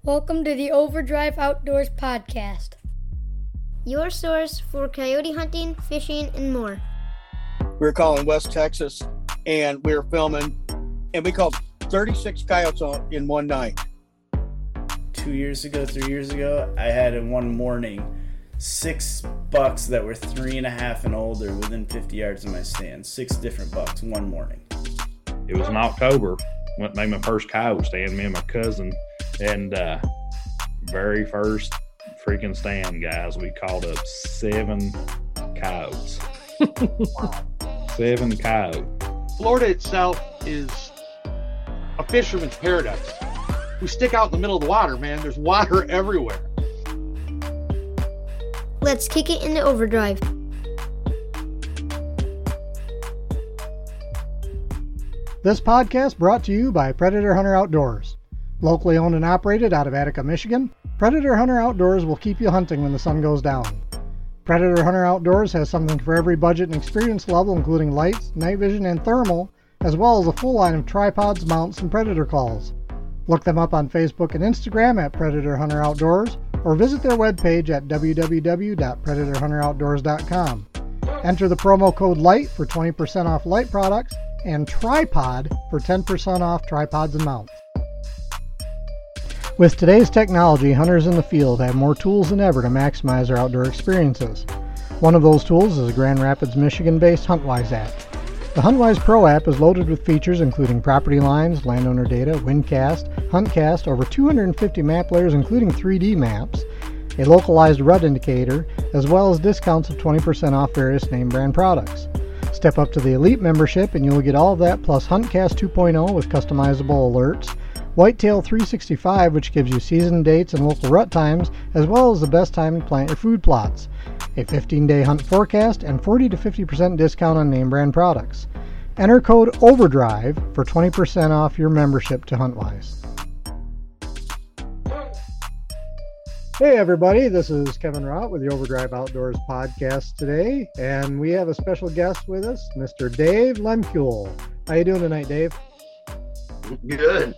Welcome to the Overdrive Outdoors podcast, your source for coyote hunting, fishing, and more. We're calling West Texas, and we're filming, and we caught 36 coyotes in one night. 3 years ago, I had in one morning 6 bucks that were 3.5 and older within 50 yards of my stand. 6 different bucks one morning. It was in October. Went and made my first coyote stand, me and my cousin. And very first freaking stand, guys, we called up 7 coyotes. 7 coyotes. Florida itself is a fisherman's paradise. We stick out in the middle of the water, man. There's water everywhere. Let's kick it into overdrive. This podcast brought to you by Predator Hunter Outdoors. Locally owned and operated out of Attica, Michigan, Predator Hunter Outdoors will keep you hunting when the sun goes down. Predator Hunter Outdoors has something for every budget and experience level, including lights, night vision, and thermal, as well as a full line of tripods, mounts, and predator calls. Look them up on Facebook and Instagram at Predator Hunter Outdoors, or visit their webpage at www.predatorhunteroutdoors.com. Enter the promo code LIGHT for 20% off light products and TRIPOD for 10% off tripods and mounts. With today's technology, hunters in the field have more tools than ever to maximize their outdoor experiences. One of those tools is the Grand Rapids, Michigan-based HuntWise app. The HuntWise Pro app is loaded with features including property lines, landowner data, windcast, huntcast, over 250 map layers including 3D maps, a localized rut indicator, as well as discounts of 20% off various name brand products. Step up to the Elite membership and you will get all of that plus HuntCast 2.0 with customizable alerts, Whitetail 365, which gives you season dates and local rut times, as well as the best time to plant your food plots, a 15-day hunt forecast, and 40 to 50% discount on name brand products. Enter code OVERDRIVE for 20% off your membership to HuntWise. Hey everybody, this is Kevin Rott with the Overdrive Outdoors podcast today, and we have a special guest with us, Mr. Dave Lemkuhl. How you doing tonight, Dave? Good.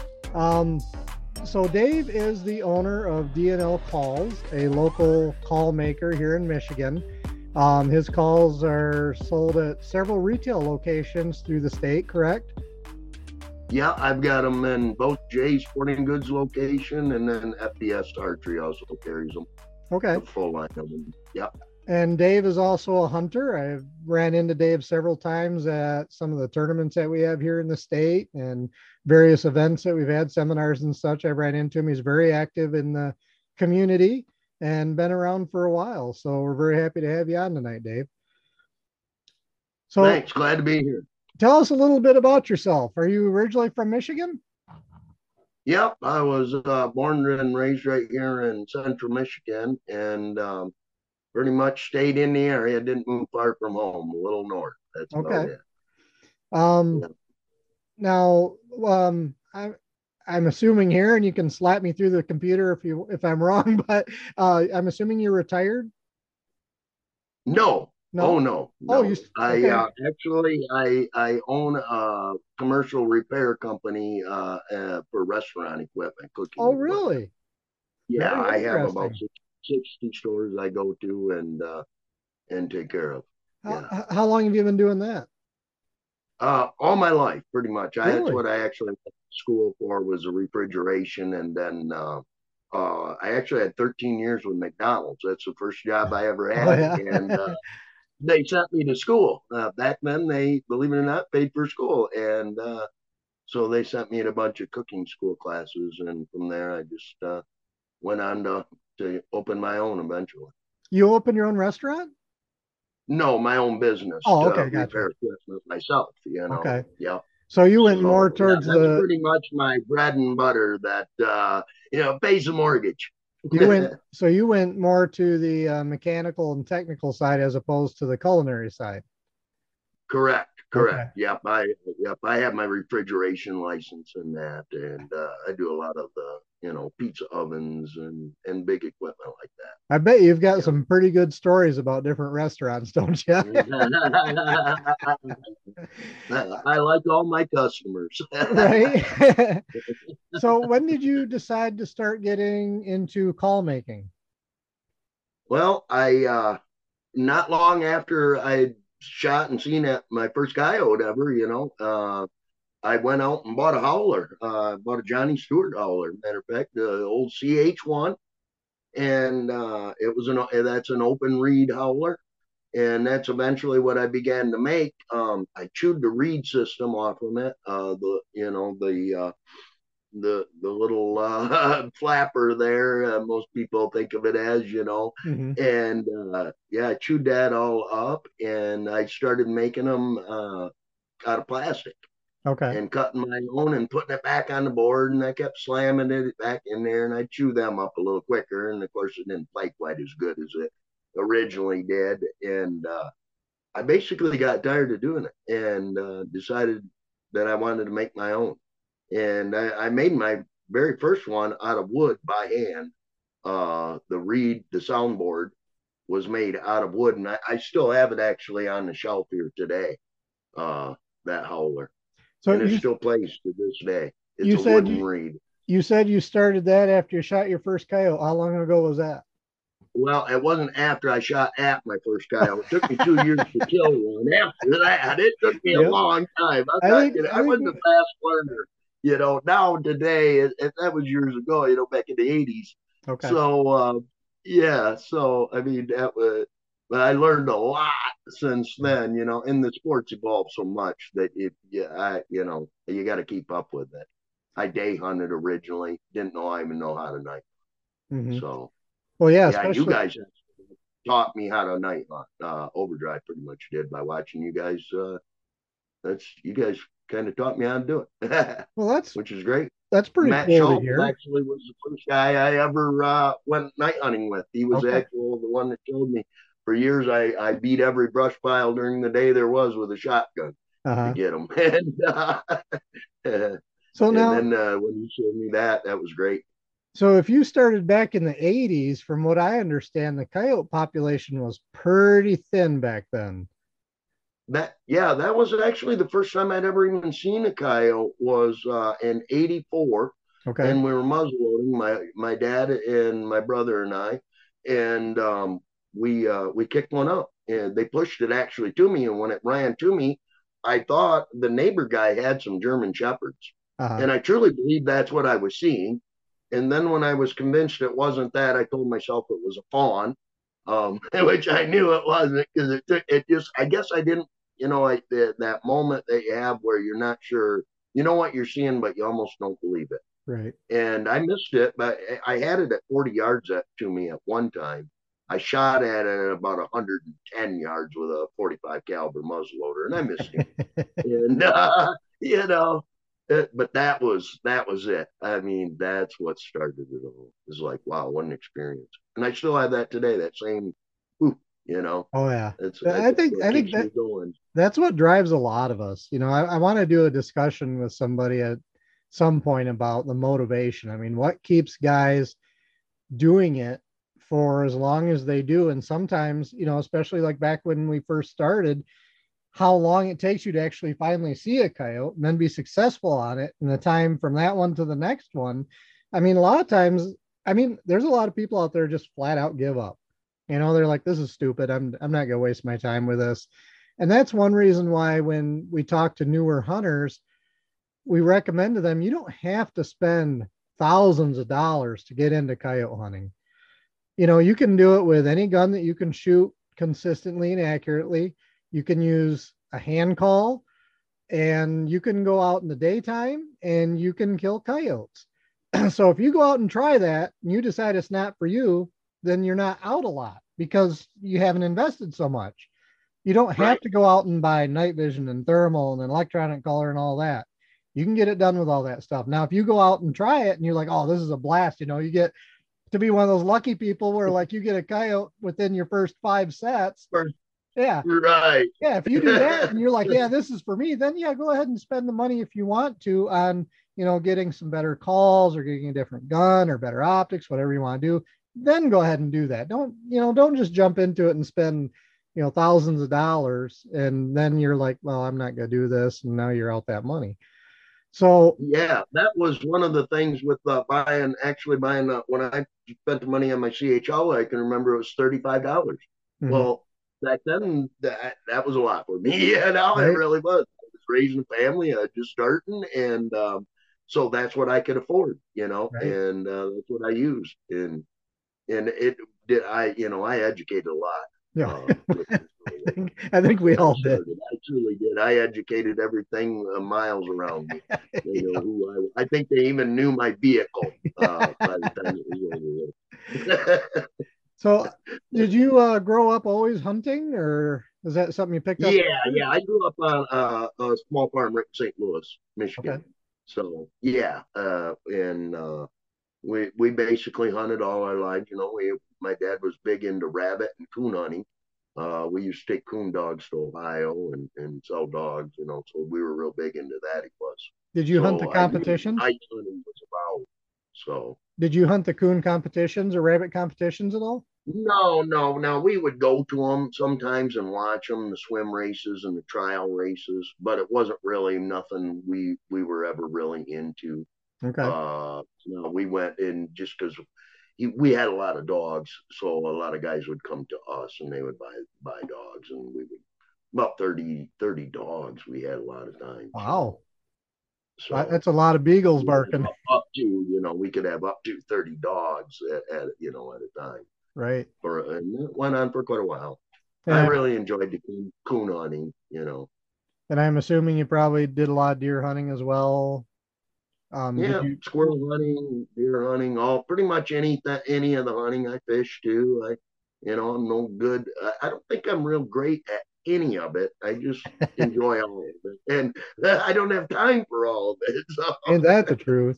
So Dave is the owner of DNL Calls, a local call maker here in Michigan. His calls are sold at several retail locations through the state, correct? Yeah, I've got them in both Jay's Sporting Goods location, and then FBS Archery also carries them. Okay. The full line of them. Yeah. And Dave is also a hunter. I've ran into Dave several times at some of the tournaments that we have here in the state and various events that we've had, seminars and such. I've ran into him. He's very active in the community and been around for a while. So we're very happy to have you on tonight, Dave. So thanks. Glad to be here. Tell us a little bit about yourself. Are you originally from Michigan? Yep. I was born and raised right here in central Michigan, and pretty much stayed in the area. Didn't move far from home, a little north. That's okay. About it. Now, I'm assuming here, and you can slap me through the computer if I'm wrong, but I'm assuming you're retired. No. Oh no. Okay. I own a commercial repair company for restaurant equipment, cooking. Oh, really? Yeah, I have about 60 stores I go to and take care of. How long have you been doing that? All my life, pretty much. Really? That's what I actually went to school for, was a refrigeration, and then I actually had 13 years with McDonald's. That's the first job I ever had. Oh, yeah. And they sent me to school. Back then, they, believe it or not, paid for school. And so they sent me to a bunch of cooking school classes. And from there, I just went on to open my own eventually. You open your own restaurant? No, my own business. Oh, okay, gotcha. Repair equipment myself, Okay. Yeah. So you went more towards that's pretty much my bread and butter that, pays the mortgage. You went more to the mechanical and technical side as opposed to the culinary side. Correct. Correct. Yep. I have my refrigeration license in that, and I do a lot of the pizza ovens and big equipment like that. I bet you've got some pretty good stories about different restaurants, don't you? I like all my customers. Right. So when did you decide to start getting into call making? Well, I not long after I shot and seen at my first coyote ever, I went out and bought a howler. Bought a Johnny Stewart howler. Matter of fact, the old CH1, and that's an open reed howler, and that's eventually what I began to make. I chewed the reed system off of it. The little flapper there. Most people think of it as, Mm-hmm. and I chewed that all up, and I started making them out of plastic. Okay. And cutting my own and putting it back on the board, and I kept slamming it back in there, and I chew them up a little quicker, and of course it didn't play quite as good as it originally did, and I basically got tired of doing it, and decided that I wanted to make my own. And I made my very first one out of wood by hand. The soundboard was made out of wood, and I still have it actually on the shelf here today. That howler, so it still plays to this day. It's a wooden reed. You said you started that after you shot your first coyote. How long ago was that? Well, it wasn't after I shot at my first coyote. It took me 2 years to kill one. After that, it took me a long time. I wasn't a fast learner. Now today, that was years ago, back in the 80s. Okay. So, so I mean, but I learned a lot since then, and the sports evolved so much that you got to keep up with it. I day hunted originally, didn't even know how to night hunt. Mm-hmm. So, well, yeah, you guys taught me how to night hunt. Overdrive pretty much did by watching you guys. You guys kind of taught me how to do it. Well, which is great. That's pretty Matt cool Schultz to hear. Actually was the first guy I ever went night hunting with. He was actually the one that showed me. For years, I beat every brush pile during the day there was with a shotgun to get them. And so now, and then when you showed me that was great. So if you started back in the 80s, from what I understand, the coyote population was pretty thin back then. That was actually the first time I'd ever even seen a coyote was in 84. Okay. And we were muzzleloading, my dad and my brother and I, and we kicked one up, and they pushed it actually to me. And when it ran to me, I thought the neighbor guy had some German Shepherds, and I truly believed that's what I was seeing. And then when I was convinced it wasn't that, I told myself it was a fawn, which I knew it wasn't, because I guess I didn't, that moment that you have where you're not sure, what you're seeing, but you almost don't believe it. Right. And I missed it, but I had it at 40 yards to me at one time. I shot at it at about 110 yards with a 45 caliber muzzleloader, and I missed him. And but that was it. I mean, that's what started it all. It was like, wow, what an experience. And I still have that today. That same, Oh yeah. I think that's what drives a lot of us. I want to do a discussion with somebody at some point about the motivation. I mean, what keeps guys doing it for as long as they do? And sometimes, especially like back when we first started, how long it takes you to actually finally see a coyote and then be successful on it, and the time from that one to the next one. I mean, a lot of times, there's a lot of people out there just flat out give up. They're like, this is stupid. I'm not going to waste my time with this. And that's one reason why when we talk to newer hunters, we recommend to them, you don't have to spend thousands of dollars to get into coyote hunting. You can do it with any gun that you can shoot consistently and accurately. You can use a hand call, and you can go out in the daytime and you can kill coyotes. So if you go out and try that and you decide it's not for you, then you're not out a lot because you haven't invested so much. You don't have to go out and buy night vision and thermal and electronic color and all that. You can get it done with all that stuff. Now, if you go out and try it and you're like, oh, this is a blast, you get to be one of those lucky people where like you get a coyote within your first 5 sets. Yeah. Right. Yeah. If you do that and you're like, yeah, this is for me, then yeah, go ahead and spend the money if you want to on, getting some better calls or getting a different gun or better optics, whatever you want to do. Then go ahead and do that. Don't just jump into it and spend, thousands of dollars. And then you're like, well, I'm not going to do this. And now you're out that money. So Yeah, that was one of the things with buying. When I spent the money on my CHL, I can remember it was $35. Well, back then that was a lot for me. Yeah, now it Right. really was. I was raising a family, just starting, and so that's what I could afford, Right. and that's what I used, and it did. I educated a lot. Yeah. With this I think we all did. I truly did. I educated everything miles around me. They know who I think they even knew my vehicle by the time it was over with. So did you grow up always hunting, or is that something you picked up? Yeah. I grew up on a small farm right in St. Louis, Michigan. Okay. So yeah, and we basically hunted all our lives. My dad was big into rabbit and coon hunting. We used to take coon dogs to Ohio and sell dogs, so we were real big into that. He was. Did you hunt the So I knew what competitions? night hunting was about. So Did you hunt the coon competitions or rabbit competitions at all? no. We would go to them sometimes and watch them, the swim races and the trial races, but it wasn't really nothing we were ever really into. Okay. We went in just because we had a lot of dogs, so a lot of guys would come to us and they would buy dogs, and we would about 30 dogs we had a lot of times. Wow. So That's a lot of beagles barking. up to we could have up to 30 dogs at a time. Right. And it went on for quite a while. And I really enjoyed the coon hunting. And I'm assuming you probably did a lot of deer hunting as well. Squirrel hunting, deer hunting, all pretty much any of the hunting I fish too. I'm no good. I don't think I'm real great at any of it. I just enjoy all of it, and I don't have time for all of it. So. Ain't that the truth?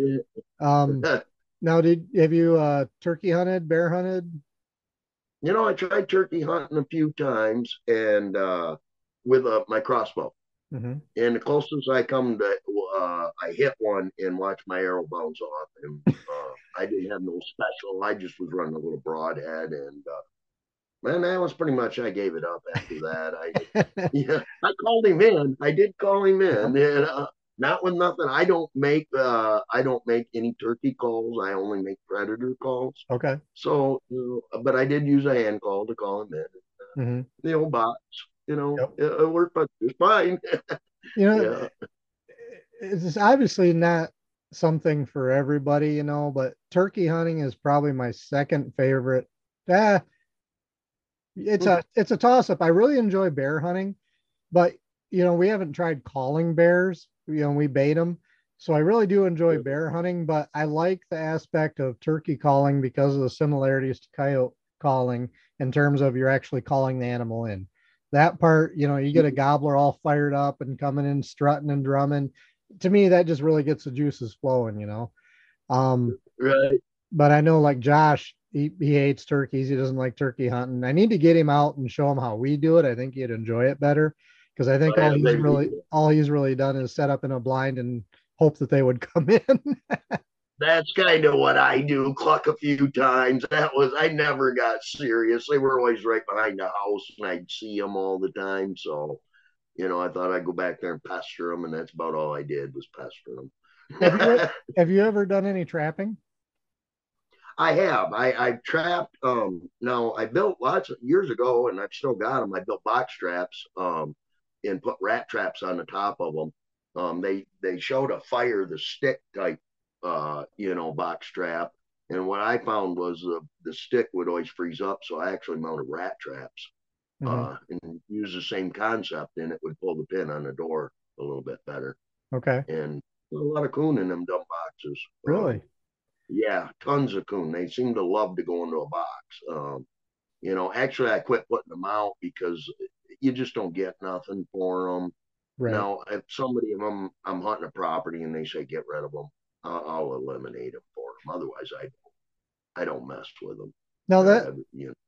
Now, have you turkey hunted, bear hunted? I tried turkey hunting a few times, and with my crossbow. Mm-hmm. And the closest I come to, I hit one and watched my arrow bounce off. And I didn't have no special. I just was running a little broadhead. And man, that was pretty much, I gave it up after that. I called him in. I did call him in. And, not with nothing. I don't make any turkey calls. I only make predator calls. Okay. So, but I did use a hand call to call him in. Mm-hmm. The old box. It worked just fine. It's obviously not something for everybody, but turkey hunting is probably my second favorite. It's a toss up. I really enjoy bear hunting, but we haven't tried calling bears. We bait them. So I really do enjoy bear hunting, but I like the aspect of turkey calling because of the similarities to coyote calling in terms of you're actually calling the animal in. That part, you get a gobbler all fired up and coming in strutting and drumming. To me, that just really gets the juices flowing, Right. But I know like Josh, he hates turkeys. He doesn't like turkey hunting. I need to get him out and show him how we do it. I think he'd enjoy it better because I think all he's really done is set up in a blind and hope that they would come in. That's kind of what I do. Cluck a few times. I never got serious. They were always right behind the house, and I'd see them all the time. So, I thought I'd go back there and pester them, and that's about all I did was pester them. Have you ever done any trapping? I have. I've trapped. Now I built lots of years ago, and I've still got them. I built box traps, and put rat traps on the top of them. They showed a fire the stick type, box trap, and what I found was the stick would always freeze up, so I actually mounted rat traps, and use the same concept, and it would pull the pin on the door a little bit better. Okay. And a lot of coon in them dumb boxes. Really? Yeah, tons of coon. They seem to love to go into a box. Actually, I quit putting them out because you just don't get nothing for them. Right. Now, if somebody of them, I'm hunting a property and they say get rid of them, I'll eliminate them for them. Otherwise, I don't mess with them. Now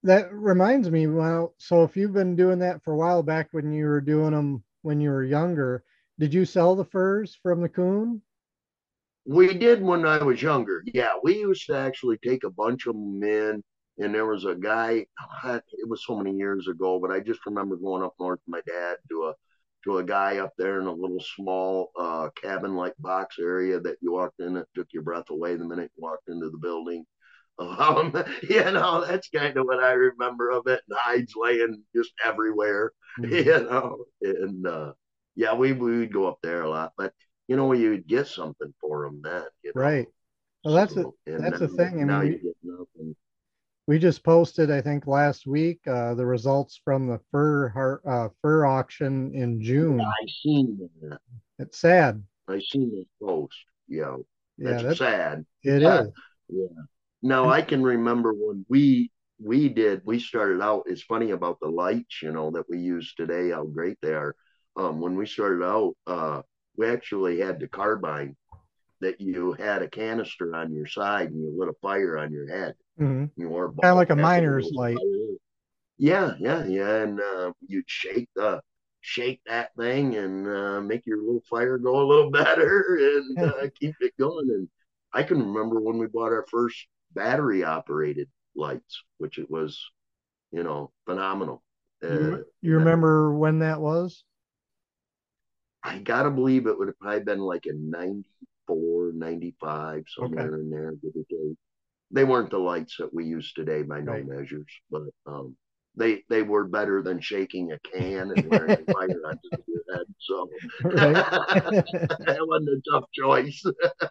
That reminds me, well, so if you've been doing that for a while back when you were doing them when you were younger, did you sell the furs from the coon? We did when I was younger. Yeah, we used to actually take a bunch of them in, and there was a guy. It was so many years ago, but I just remember going up north with my dad to a guy up there in a little small cabin like box area that you walked in. It took your breath away the minute you walked into the building. Um, that's kind of what I remember of it. And hides laying just everywhere, and yeah, we would go up there a lot, but you would get something for them then, Right. Well, So, and that's the now, thing. I now mean, you get nothing. we just posted, I think, last week, the results from the fur auction in June. I seen that. It's sad. I seen this post. Yeah, Yeah, that's sad. it is. Yeah. Now I can remember when we started out. It's funny about the lights, that we use today, how great they are. When we started out, we actually had the carbine that you had a canister on your side and you lit a fire on your head. Mhm. You wore Kind of like a ball cap with miner's those light. fires. Yeah, and you'd shake that thing and make your little fire go a little better and keep it going. And I can remember when we bought our first battery operated lights, which it was, phenomenal. You remember when that was? I gotta believe it would have probably been like in 94, 95, somewhere in there, give or take. They weren't the lights that we use today by no measures, but they were better than shaking a can and wearing a fire under your head. So that wasn't a tough choice.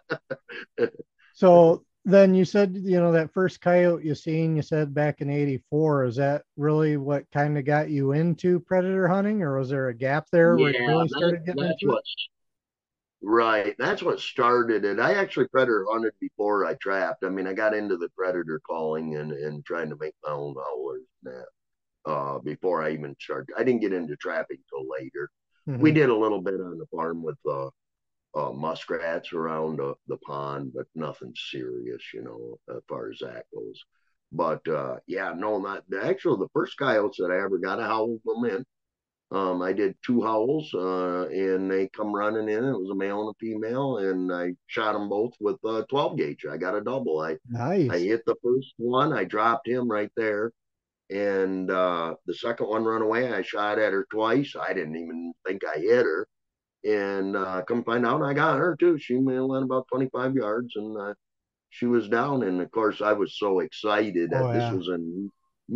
So then you said, that first coyote you said back in 84, is that really what kind of got you into predator hunting, or was there a gap there where you really started getting into it? Right. That's what started it. I actually predator hunted before I trapped. I mean, I got into the predator calling and trying to make my own howlers and that before I even started. I didn't get into trapping till later. Mm-hmm. We did a little bit on the farm with muskrats around the pond, but nothing serious, as far as that goes. But not actually the first coyotes that I ever got, I howled them in. I did 2 howls, and they come running in. It was a male and a female, and I shot them both with a 12 gauge. I got a double. I hit the first one. I dropped him right there, and the second one run away. I shot at her twice. I didn't even think I hit her, and come find out I got her too. She went about 25 yards, and she was down. And of course, I was so excited that this was in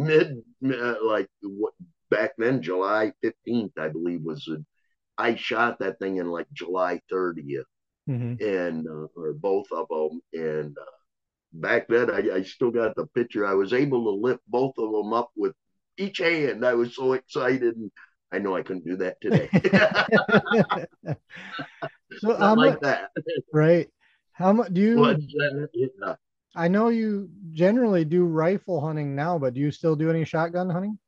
back then, July 15th, I believe, I shot that thing in like July 30th, and or both of them. And back then, I still got the picture. I was able to lift both of them up with each hand. I was so excited. And I know I couldn't do that today. So not like that. Right. How much do you? I know you generally do rifle hunting now, but do you still do any shotgun hunting?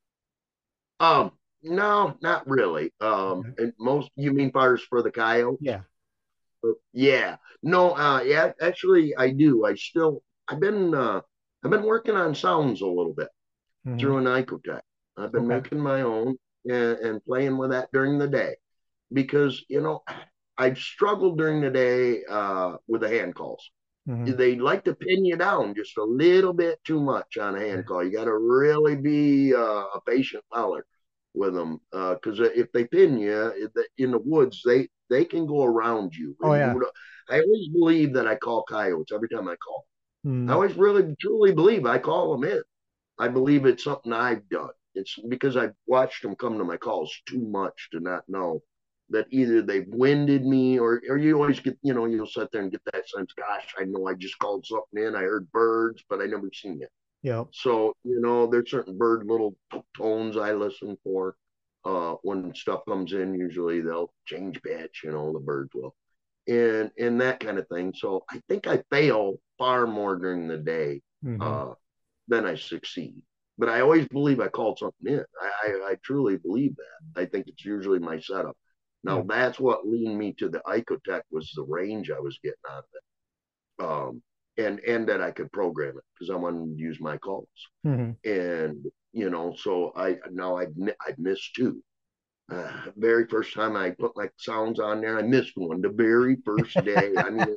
No, not really. And you mean fires for the coyote? Yeah. Yeah. No, actually I do. I've been working on sounds a little bit through an Icotec. I've been making my own and playing with that during the day because, I've struggled during the day with the hand calls. They like to pin you down just a little bit too much on a hand call. You got to really be a patient howler with them because if they pin you in the woods, they can go around you. Oh, yeah. I always believe that I call coyotes every time I call. I always really truly believe I call them in. I believe it's something I've done. It's because I've watched them come to my calls too much to not know that either they've winded me or you always get, you'll sit there and get that sense, gosh, I know I just called something in. I heard birds, but I never seen it. Yeah. So, there's certain bird little tones I listen for. When stuff comes in, usually they'll change pitch, the birds will. And that kind of thing. So I think I fail far more during the day than I succeed. But I always believe I called something in. I truly believe that. I think it's usually my setup. Now, that's what leaned me to the Icotec was the range I was getting out of it. and that I could program it because I wanted to use my calls. Mm-hmm. And so I've missed two. Very first time I put my sounds on there, I missed one the very first day. I mean,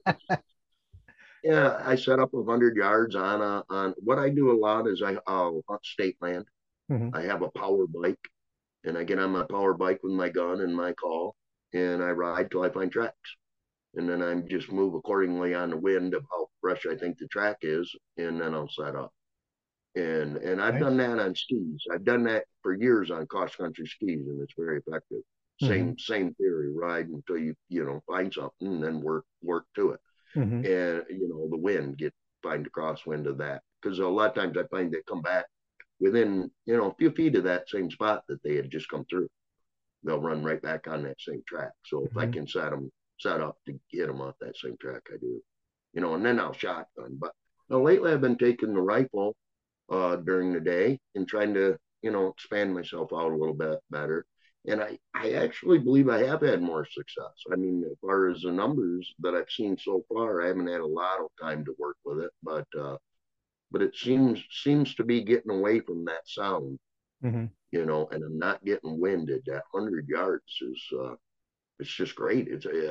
yeah, I set up 100 yards on what I do a lot is I hunt state land. Mm-hmm. I have a power bike, and I get on my power bike with my gun and my call, and I ride till I find tracks. And then I just move accordingly on the wind of how fresh I think the track is, and then I'll set up. And I've done that on skis. I've done that for years on cross country skis, and it's very effective. Same theory. Ride until you find something, and then work to it. Mm-hmm. And the wind, find the crosswind of that, because a lot of times I find they come back within a few feet of that same spot that they had just come through. They'll run right back on that same track. So if I can set up to get them off that same track, I do. And then I'll shotgun. But lately I've been taking the rifle during the day and trying to expand myself out a little bit better. And I actually believe I have had more success. I mean, as far as the numbers that I've seen so far, I haven't had a lot of time to work with it, but it seems to be getting away from that sound, and I'm not getting winded. That 100 yards is it's just great.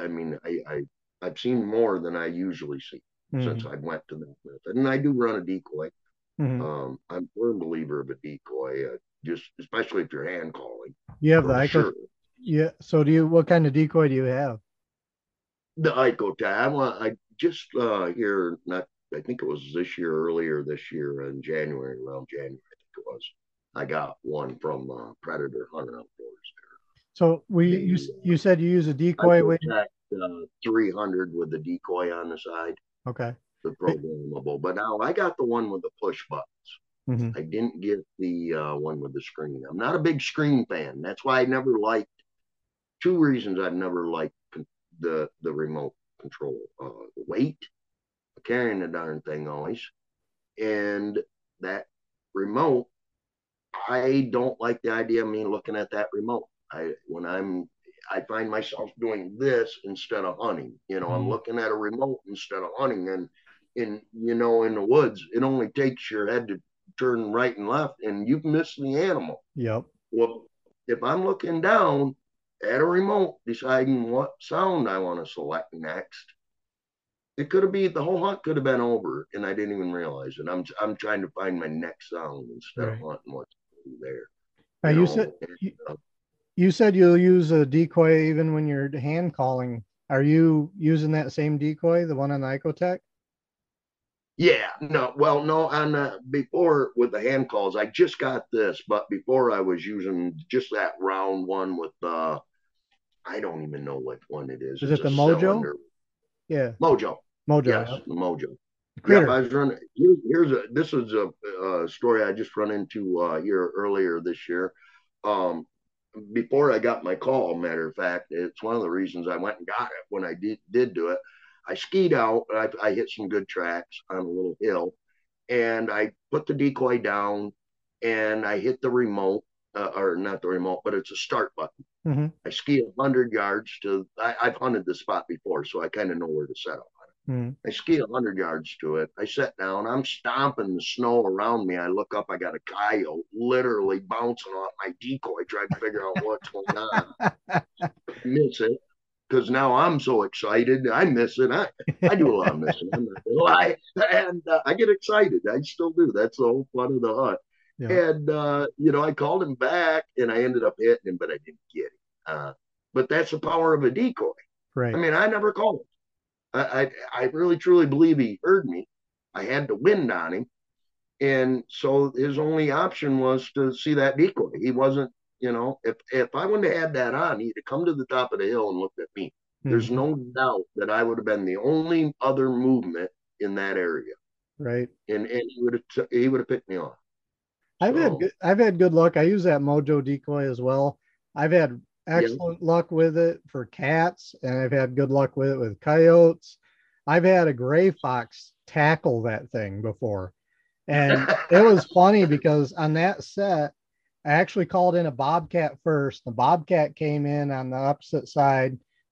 I've seen more than I usually see since I went to that method, and I do run a decoy. I'm a firm believer of a decoy, just especially if you're hand calling. You have the ICO. Sure. Yeah. So what kind of decoy do you have? The ICOTAB. I just here, I think it was earlier this year in January, around January, I think it was. I got one from Predator Hunter Outdoors there. So you said you use a decoy with 300 with the decoy on the side. Okay. The programmable, but now I got the one with the push buttons. I didn't get the one with the screen. I'm not a big screen fan. That's why I never liked. Two reasons I've never liked the remote control. Weight, carrying the darn thing always, and that remote. I don't like the idea of me looking at that remote. I find myself doing this instead of hunting. I'm looking at a remote instead of hunting, and in the woods, it only takes your head to turn right and left, and you've missed the animal. Yep. Well, if I'm looking down at a remote, deciding what sound I want to select next, it could have been the whole hunt could have been over, and I didn't even realize it. I'm trying to find my next sound instead of hunting what's there. You said you'll use a decoy even when you're hand calling. Are you using that same decoy, the one on the ICOTEC? Yeah, no, on before with the hand calls, I just got this, but before I was using just that round one with I don't even know what one it is. Is it the Mojo? Cylinder. Yeah. Mojo. Yes, the Mojo. Critter. Yeah, I was running. This is a story I just run into here earlier this year. Before I got my call, matter of fact, it's one of the reasons I went and got it when I did do it. I skied out. I hit some good tracks on a little hill, and I put the decoy down, and I hit the remote, or not the remote, but it's a start button. I skied 100 yards to. I've hunted this spot before, so I kind of know where to set up on it. I skied 100 yards to it. I sat down. I'm stomping the snow around me. I look up. I got a coyote literally bouncing off my decoy, trying to figure out what's going on. Miss it. Because now I'm so excited, I miss it. I do a lot of missing. I'm not gonna lie, and I get excited. I still do. That's the whole fun of the hunt. Yeah. And I called him back, and I ended up hitting him, but I didn't get him. But that's the power of a decoy. Right. I mean, I never called him. I really truly believe he heard me. I had the wind on him, and so his only option was to see that decoy. He wasn't. If I wouldn't have had that on, he'd have come to the top of the hill and looked at me. There's no doubt that I would have been the only other movement in that area. Right. And he would have picked me off. I've had good luck. I use that Mojo decoy as well. I've had excellent luck with it for cats, and I've had good luck with it with coyotes. I've had a gray fox tackle that thing before. And it was funny because on that set, I actually called in a bobcat first. The bobcat came in on the opposite side,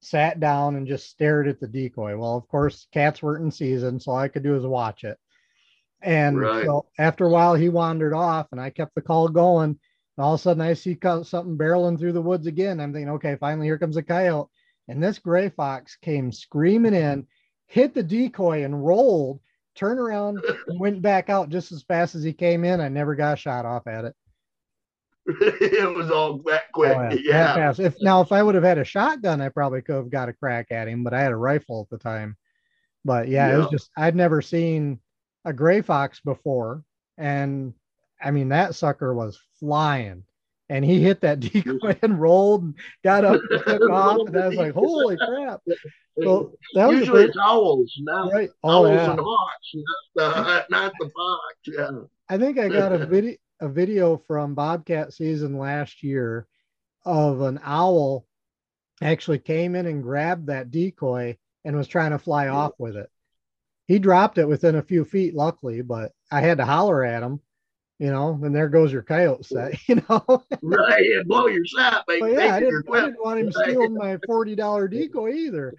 sat down and just stared at the decoy. Well, of course, cats weren't in season, so all I could do was watch it. And Right. so after a while, he wandered off, and I kept the call going. And all of a sudden, I see something barreling through the woods again. I'm thinking, okay, finally, here comes a coyote. And this gray fox came screaming in, hit the decoy, and rolled, turned around, and went back out just as fast as he came in. I never got a shot off at it. It was all that quick. Oh, Yeah. that fast. If I would have had a shotgun, I probably could have got a crack at him, but I had a rifle at the time. But yeah, it was just, I'd never seen a gray fox before. And I mean, that sucker was flying, and he hit that decoy and rolled and got up and took off. And I was like, holy crap. So that was usually it's owls, not right. owls and hawks, not the fox. Yeah. I think I got a video from Bobcat season last year of an owl actually came in and grabbed that decoy and was trying to fly off with it. He dropped it within a few feet, luckily, but I had to holler at him, and there goes your coyote set, Right, and blow your sap. But yeah, I didn't want him stealing my $40 decoy either.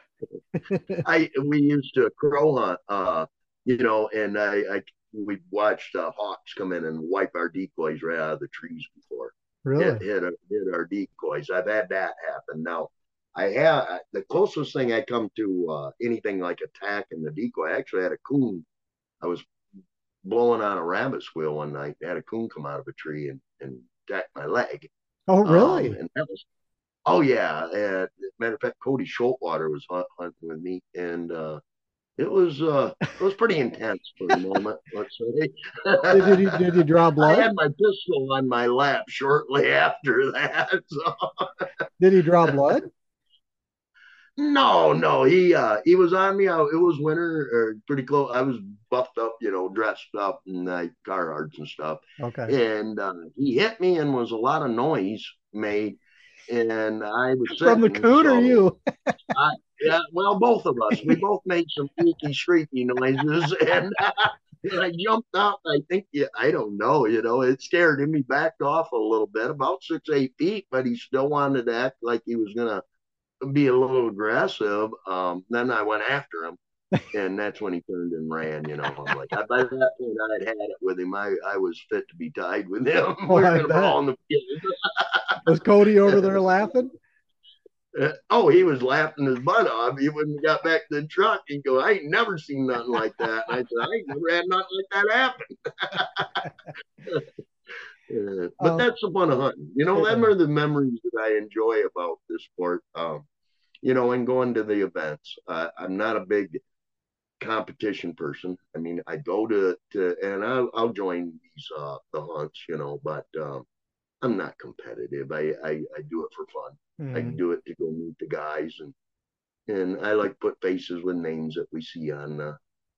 We used to crow hunt, and we watched hawks come in and wipe our decoys right out of the trees before. Really? Hit our decoys. I've had that happen. Now, I have the closest thing I come to anything like attacking the decoy. I actually had a coon. I was blowing on a rabbit squeal one night. Had a coon come out of a tree and attack my leg. Oh, really? And that was, oh yeah. Matter of fact, Cody Schultwater was hunting with me, and it was pretty intense for a moment. Let's say. Did he draw blood? I had my pistol on my lap shortly after that. So. Did he draw blood? No, he was on me. It was winter, or pretty close. I was buffed up, dressed up in Carhartts and stuff. Okay. And he hit me, and was a lot of noise made. And I was from the coon or you? Yeah, well, both of us. We both made some freaky, shrieky noises, and I jumped up. I think, I don't know, it scared him. He backed off a little bit, about 6-8 feet, but he still wanted to act like he was gonna be a little aggressive. Then I went after him, and that's when he turned and ran. I'm like, by that point, I had it with him. I was fit to be tied with him. Oh, We're gonna brawl in the field. Was Cody over there laughing? He was laughing his butt off. He wouldn't have got back to the truck. He'd go, I ain't never seen nothing like that. And I said, I ain't never had nothing like that happen. But that's the fun of hunting. Them are the memories that I enjoy about this sport. And going to the events. I'm not a big competition person. I mean, I go to and I'll join these the hunts, but I'm not competitive. I do it for fun. I do it to go meet the guys, and I like put faces with names that we see on the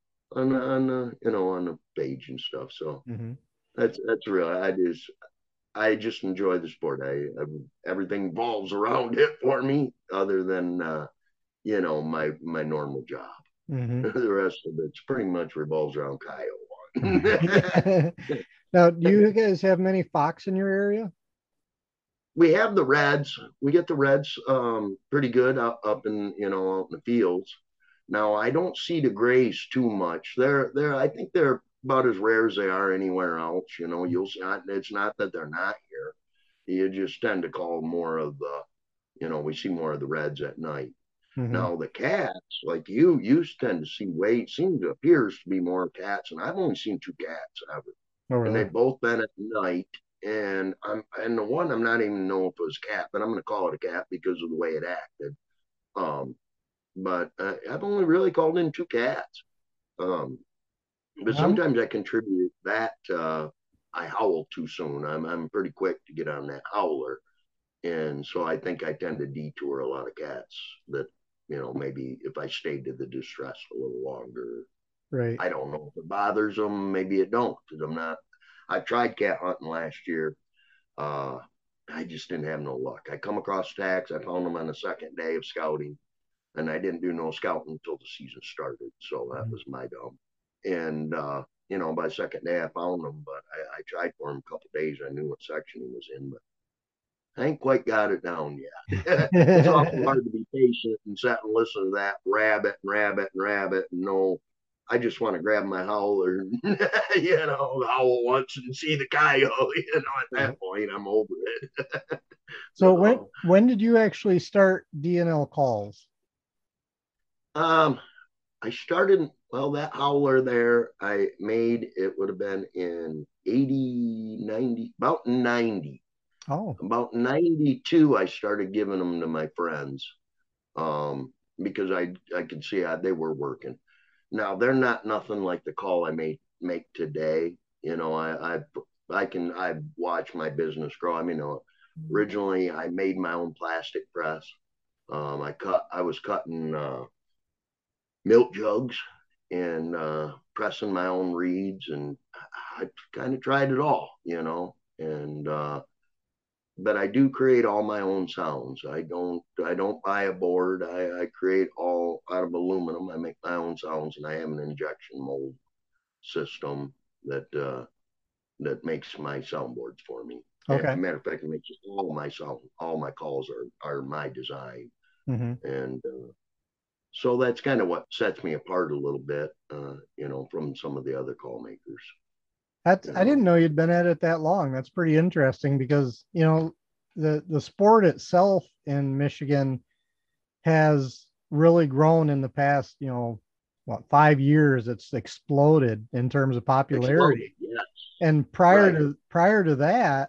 page and stuff. So that's real. I just enjoy the sport. Everything revolves around it for me, other than my normal job. The rest of it's pretty much revolves around coyote. Now, do you guys have many fox in your area? We have the reds. We get the reds pretty good up in out in the fields. Now, I don't see the grays too much. I think they're about as rare as they are anywhere else. You'll see. It's not that they're not here. You just tend to call more of the, we see more of the reds at night. Now the cats, like you tend to see appears to be more cats, and I've only seen 2 cats ever. Oh, really? And they've both been at night. And the one I'm not even know if it was a cat, but I'm going to call it a cat because of the way it acted. But I've only really called in 2 cats. But sometimes I contribute that I howl too soon. I'm pretty quick to get on that howler, and so I think I tend to detour a lot of cats that maybe if I stayed to the distress a little longer. Right. I don't know if it bothers them. Maybe it don't, because I'm not. I tried cat hunting last year. I just didn't have no luck. I come across stacks. I found them on the second day of scouting, and I didn't do no scouting until the season started. So that was my dumb. And by second day I found them, but I tried for him a couple of days. I knew what section he was in, but I ain't quite got it down yet. It's awful hard to be patient and sit and listen to that rabbit and rabbit and rabbit. And no, I just want to grab my howler and, howl once and see the coyote. At that point, I'm over it. So when did you actually start DNL calls? I started, that howler there, I made, it would have been in 80, 90, about 90. Oh. About 92, I started giving them to my friends because I could see how they were working. Now, they're not nothing like the call I make today. I've watched my business grow. I mean, originally I made my own plastic press. I was cutting milk jugs and pressing my own reeds, and I kind of tried it all, and but I do create all my own sounds. I don't buy a board. I create all out of aluminum. I make my own sounds, and I have an injection mold system that makes my soundboards for me. Okay. As a matter of fact, it makes all my calls are my design. Mm-hmm. And so that's kind of what sets me apart a little bit, from some of the other call makers. I didn't know you'd been at it that long. That's pretty interesting because, the sport itself in Michigan has really grown in the past, 5 years. It's exploded in terms of popularity. Yes. And prior to that,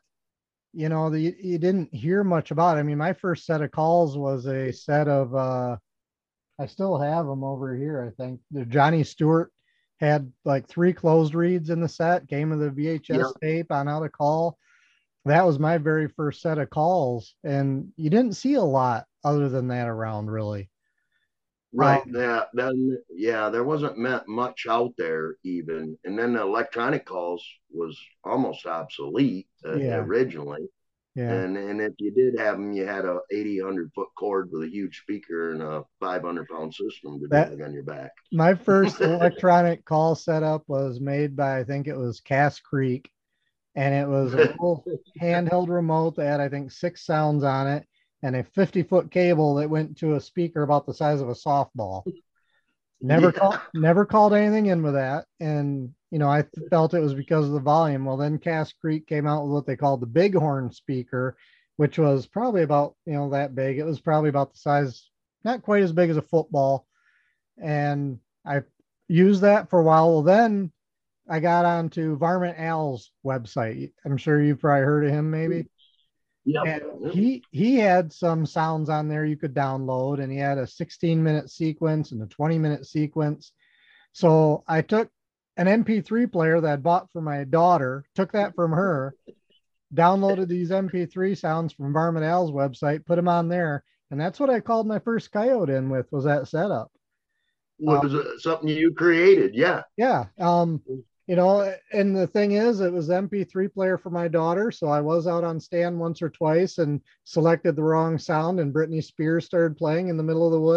you didn't hear much about it. I mean, my first set of calls was a set of, I still have them over here. I think the Johnny Stewart had like 3 closed reads in the set, came with a VHS tape on how to call. That was my very first set of calls. And you didn't see a lot other than that around, really. Right. There wasn't much out there even. And then the electronic calls was almost obsolete originally. Yeah. And if you did have them, you had a 800 foot cord with a huge speaker and a 500-pound system to do on your back. My first electronic call setup was made by, I think it was Cass Creek, and it was a little handheld remote that had, I think, 6 sounds on it and a 50-foot cable that went to a speaker about the size of a softball. Never called anything in with that. And, I felt it was because of the volume. Well, then Cass Creek came out with what they called the Bighorn speaker, which was probably about, that big. It was probably about the size, not quite as big as a football. And I used that for a while. Well, then I got onto Varmint Al's website. I'm sure you've probably heard of him, maybe. Yeah. And he had some sounds on there you could download, and he had a 16-minute sequence and a 20-minute sequence. So I took an MP3 player that I bought for my daughter, took that from her, downloaded these MP3 sounds from Varmint Al's website, put them on there, and that's what I called my first coyote in with, was that setup. Was it something you created? Yeah. Yeah. And the thing is, it was MP3 player for my daughter. So I was out on stand once or twice and selected the wrong sound, and Britney Spears started playing in the middle of the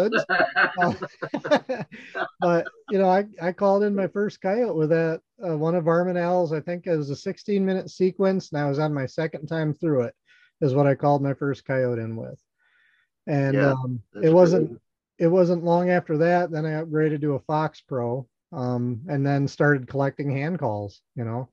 woods. But, I called in my first coyote with that, one of Varmint Al's. I think it was a 16-minute sequence, and I was on my second time through it, is what I called my first coyote in with. And it wasn't long after that. Then I upgraded to a Fox Pro. And then started collecting hand calls,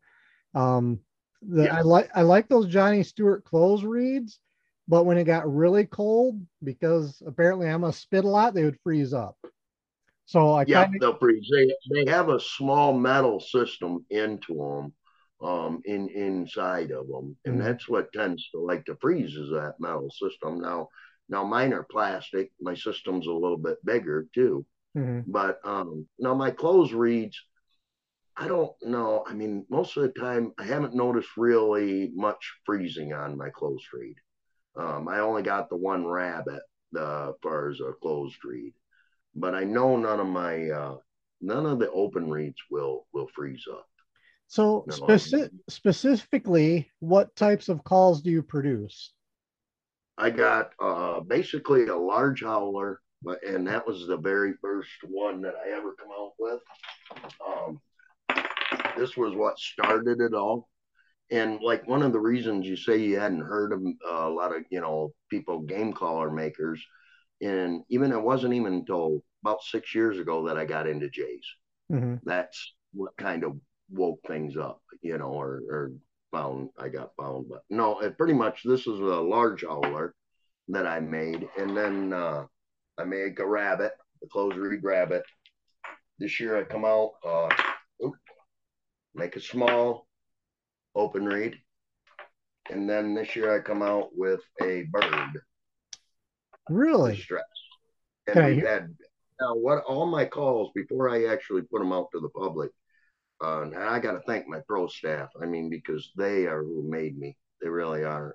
I like those Johnny Stewart close reads, but when it got really cold, because apparently I must spit a lot, they would freeze up. So they'll freeze. They have a small metal system into them, inside of them, and that's what tends to like to freeze, is that metal system. Now mine are plastic. My system's a little bit bigger too. Mm-hmm. But now my close reads, I don't know. I mean, most of the time I haven't noticed really much freezing on my close read. I only got the one rabbit as far as a closed read, but I know none of the open reads will freeze up. So specifically, what types of calls do you produce? I got basically a large howler. And that was the very first one that I ever come out with. This was what started it all. And like one of the reasons you say you hadn't heard of a lot of, people, game caller makers, and even it wasn't even until about 6 years ago that I got into jays. Mm-hmm. That's what kind of woke things up, or I got found. But no, pretty much this is a large howler that I made. And then I make a rabbit, the closed reed rabbit. This year I come out, make a small open reed. And then this year I come out with a bird. Really? Distress. And we've had, now what, all my calls before I actually put them out to the public, and I got to thank my pro staff. I mean, because they are who made me. They really are.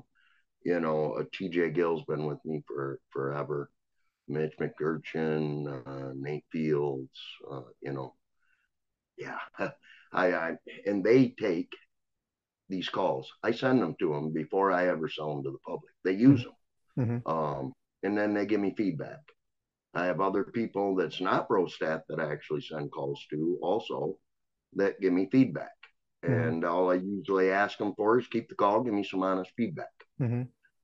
TJ Gill's been with me for forever. Mitch McGurchin, Nate Fields, yeah. And they take these calls. I send them to them before I ever sell them to the public. They use them. Mm-hmm. And then they give me feedback. I have other people that's not pro staff that I actually send calls to also that give me feedback. Mm-hmm. And all I usually ask them for is keep the call, give me some honest feedback. Mm-hmm.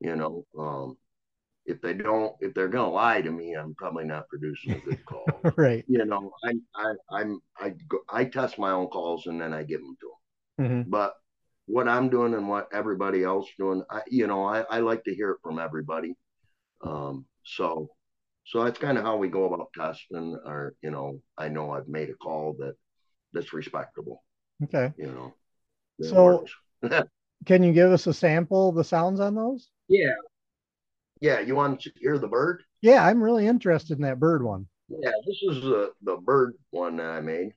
If they're going to lie to me, I'm probably not producing a good call. Right. I test my own calls and then I give them to them. Mm-hmm. But what I'm doing and what everybody else doing, I like to hear it from everybody. So that's kind of how we go about testing. Or I know I've made a call that's respectable. Okay. So can you give us a sample of the sounds on those? Yeah, you want to hear the bird? Yeah, I'm really interested in that bird one. Yeah, this is the bird one that I made.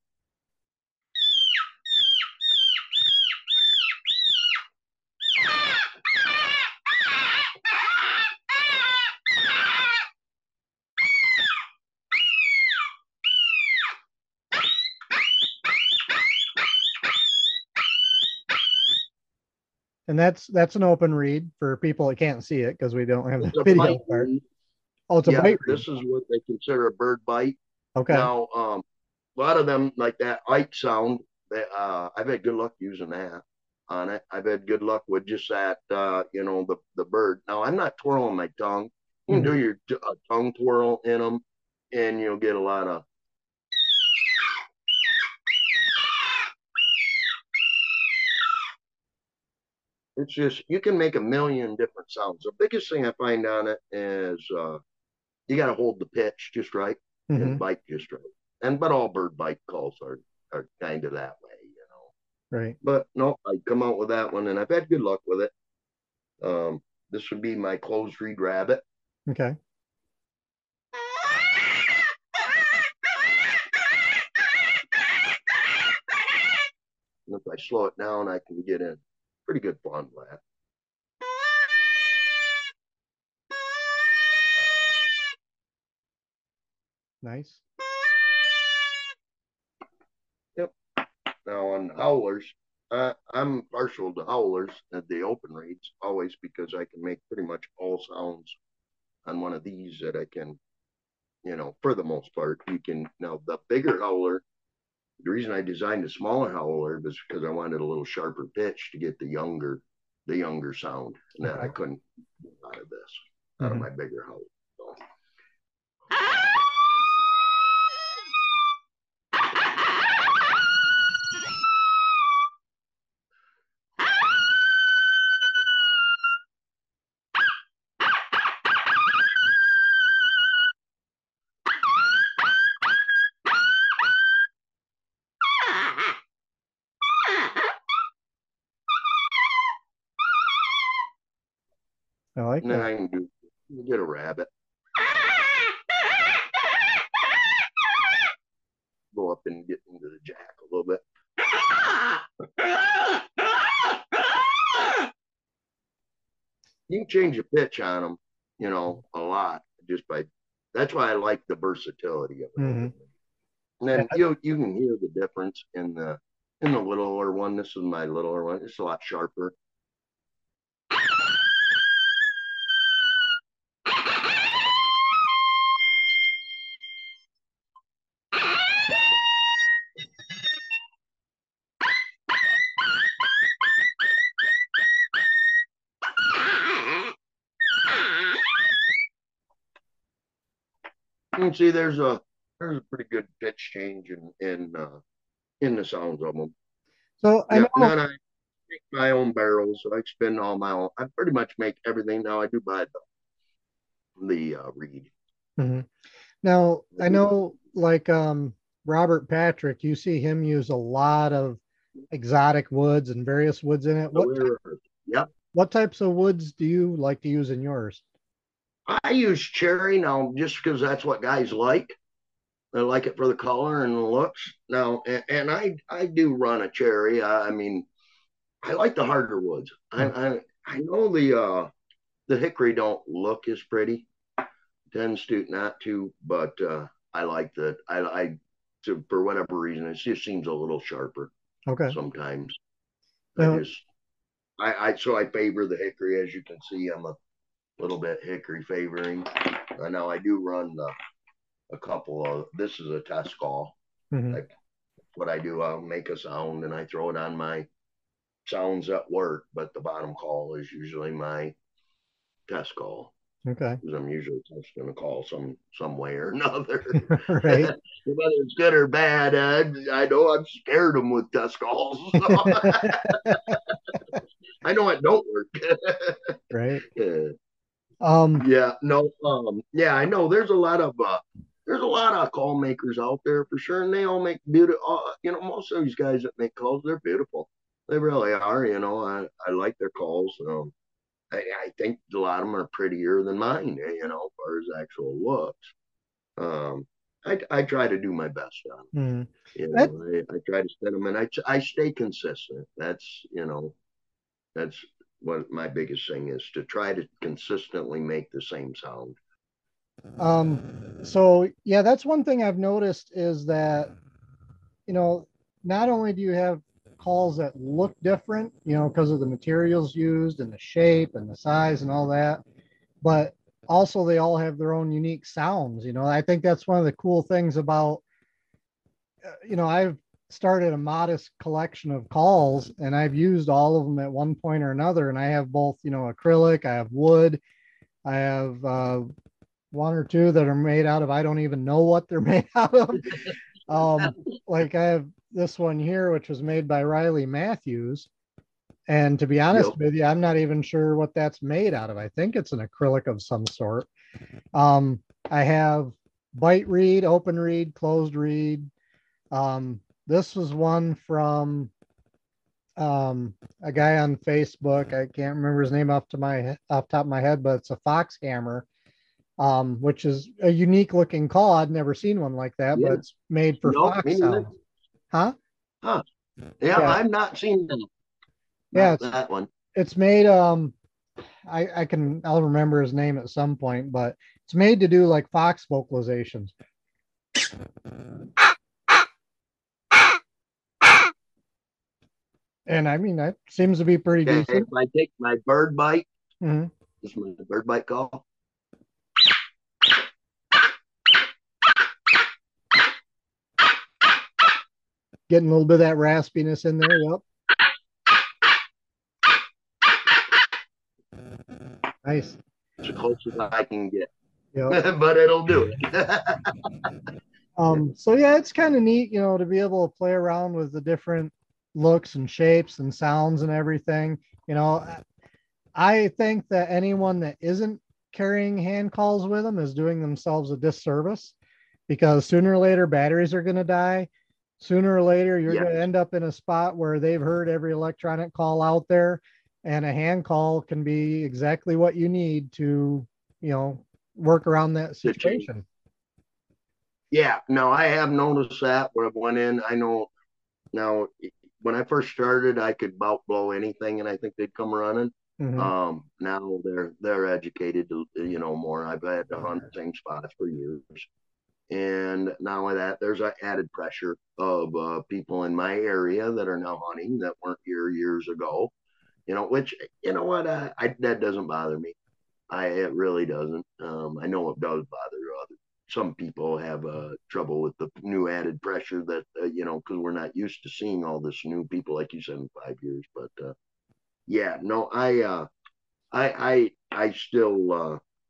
And that's an open reed for people that can't see it because we don't have the video part. Oh, it's a bite reed. This is what they consider a bird bite. Okay. Now, a lot of them like that Ike sound. I've had good luck using that on it. I've had good luck with just that, the bird. Now, I'm not twirling my tongue. You can do your tongue twirl in them, and you'll get a lot of. It's just, you can make a million different sounds. The biggest thing I find on it is you got to hold the pitch just right and bite just right. But all bird bite calls are kind of that way, Right. But no, I come out with that one and I've had good luck with it. This would be my closed reed rabbit. Okay. And if I slow it down, I can get in pretty good fawn blast. Nice. Yep. Now on howlers, I'm partial to howlers at the open reeds always because I can make pretty much all sounds on one of these that I can, for the most part, you can. Now the bigger howler, the reason I designed a smaller howler was because I wanted a little sharper pitch to get the younger sound, and that I couldn't get out of this, out of my bigger howler. So. I like And then that. I can get a rabbit. Go up and get into the jack a little bit. You can change the pitch on them, a lot just by. That's why I like the versatility of it. Mm-hmm. And then you can hear the difference in the littler one. This is my littler one. It's a lot sharper. You can see there's a pretty good pitch change in the sounds of them. So I Yeah, and know. then I make my own barrels, so I spin all my own. I pretty much make everything now. I do buy the reed. Mhm. Now I know, like Robert Patrick, you see him use a lot of exotic woods and various woods in it. So yep. What types of woods do you like to use in yours? I use cherry now just because that's what guys like. They like it for the color and the looks. Now, and I do run a cherry. I mean, I like the harder woods. I know the hickory don't look as pretty, tends to not to, but I like that. For whatever reason, it just seems a little sharper. Okay. Sometimes. Now, So I favor the hickory. As you can see, I'm a little bit hickory favoring. Now I do run a couple of. This is a test call. mhm. Like what I do, I'll make a sound and I throw it on my sounds at work, but the bottom call is usually my test call. Okay. Because I'm usually testing a call some way or another. Right. Whether it's good or bad, I know I'm scared them with test calls. So I know it don't work. Right. Yeah, no, I know there's a lot of call makers out there for sure, and they all make beautiful. Most of these guys that make calls, they're beautiful. They really are. I like their calls. I think a lot of them are prettier than mine. As far as actual looks. I try to do my best on them. I try to set them, and I stay consistent. That's what my biggest thing is, to try to consistently make the same sound. So yeah, that's one thing I've noticed is that, not only do you have calls that look different, because of the materials used and the shape and the size and all that, but also they all have their own unique sounds. I think that's one of the cool things about, I've started a modest collection of calls and I've used all of them at one point or another. And I have both, acrylic, I have wood, I have one or two that are made out of, I don't even know what they're made out of. Like I have this one here, which was made by Riley Matthews. And to be honest with you, I'm not even sure what that's made out of. I think it's an acrylic of some sort. I have bite reed, open reed, closed reed. This was one from a guy on Facebook. I can't remember his name off the top of my head, but it's a fox hammer, which is a unique looking call. I'd never seen one like that, but it's made for fox sounds. Huh? Yeah, I've not seen that. Yeah, that one. It's made. I'll remember his name at some point, but it's made to do like fox vocalizations. And I mean, that seems to be pretty decent. If I take my bird bite, mm-hmm. This is my bird bite call. Getting a little bit of that raspiness in there. Yep. Nice. It's as close as I can get. Yep. But it'll do it. So yeah, it's kind of neat, to be able to play around with the different looks and shapes and sounds and everything. I think that anyone that isn't carrying hand calls with them is doing themselves a disservice, because sooner or later batteries are going to die. Sooner or later, you're going to end up in a spot where they've heard every electronic call out there, and a hand call can be exactly what you need to, work around that situation. Yeah, no, I have noticed that where I went in. I know now when I first started, I could about blow anything and I think they'd come running. Mm-hmm. Now they're educated to, more. I've had to hunt the same spots for years. And not only that, there's an added pressure of people in my area that are now hunting that weren't here years ago. Which, that doesn't bother me. It really doesn't. I know it does bother some people have trouble with the new added pressure that, because we're not used to seeing all this new people, like you said, in 5 years. But I still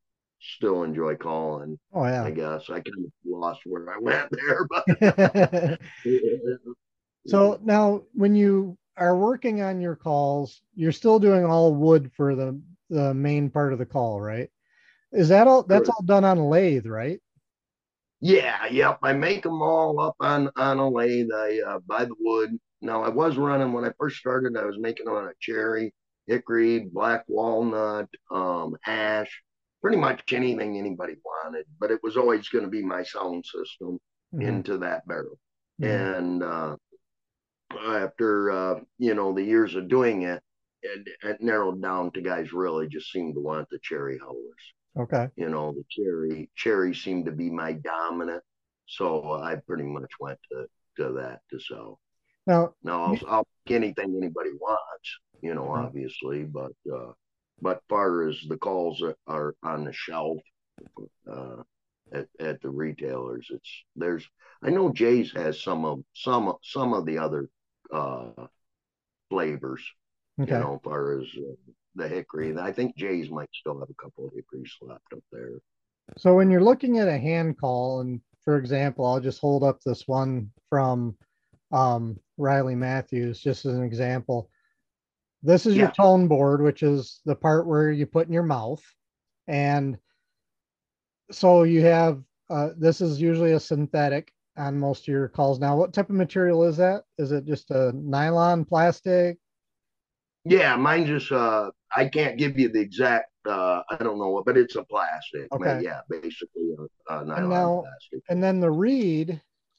still enjoy calling. Oh I yeah. guess I kind of lost where I went there, but So now when you are working on your calls, you're still doing all wood for the main part of the call, right? Is that all that's all done on a lathe, right? yeah, yep. I make them all up on a lathe. I buy the wood. Now I was running when I first started. I was making them on a cherry, hickory, black walnut, ash, pretty much anything anybody wanted. But it was always going to be my sound system Mhm. into that barrel. Mhm. And after the years of doing it, it narrowed down to guys really just seemed to want the cherry howlers. Okay. The cherry seemed to be my dominant, so I pretty much went to that to sell. Now, Now I'll pick anything anybody wants, obviously, but far as the calls that are on the shelf at the retailers, I know Jay's has some of the other flavors, okay. as far as the hickory. I think Jay's might still have a couple of hickories left up there. So when you're looking at a hand call, and for example, I'll just hold up this one from Riley Matthews, just as an example. This is your tone board, which is the part where you put in your mouth. And so you have, this is usually a synthetic on most of your calls. Now, what type of material is that? Is it just a nylon, plastic? Yeah, mine just, I can't give you the exact, I don't know what, but it's a plastic. Okay. Yeah, basically a nylon And now, plastic. and then the reed,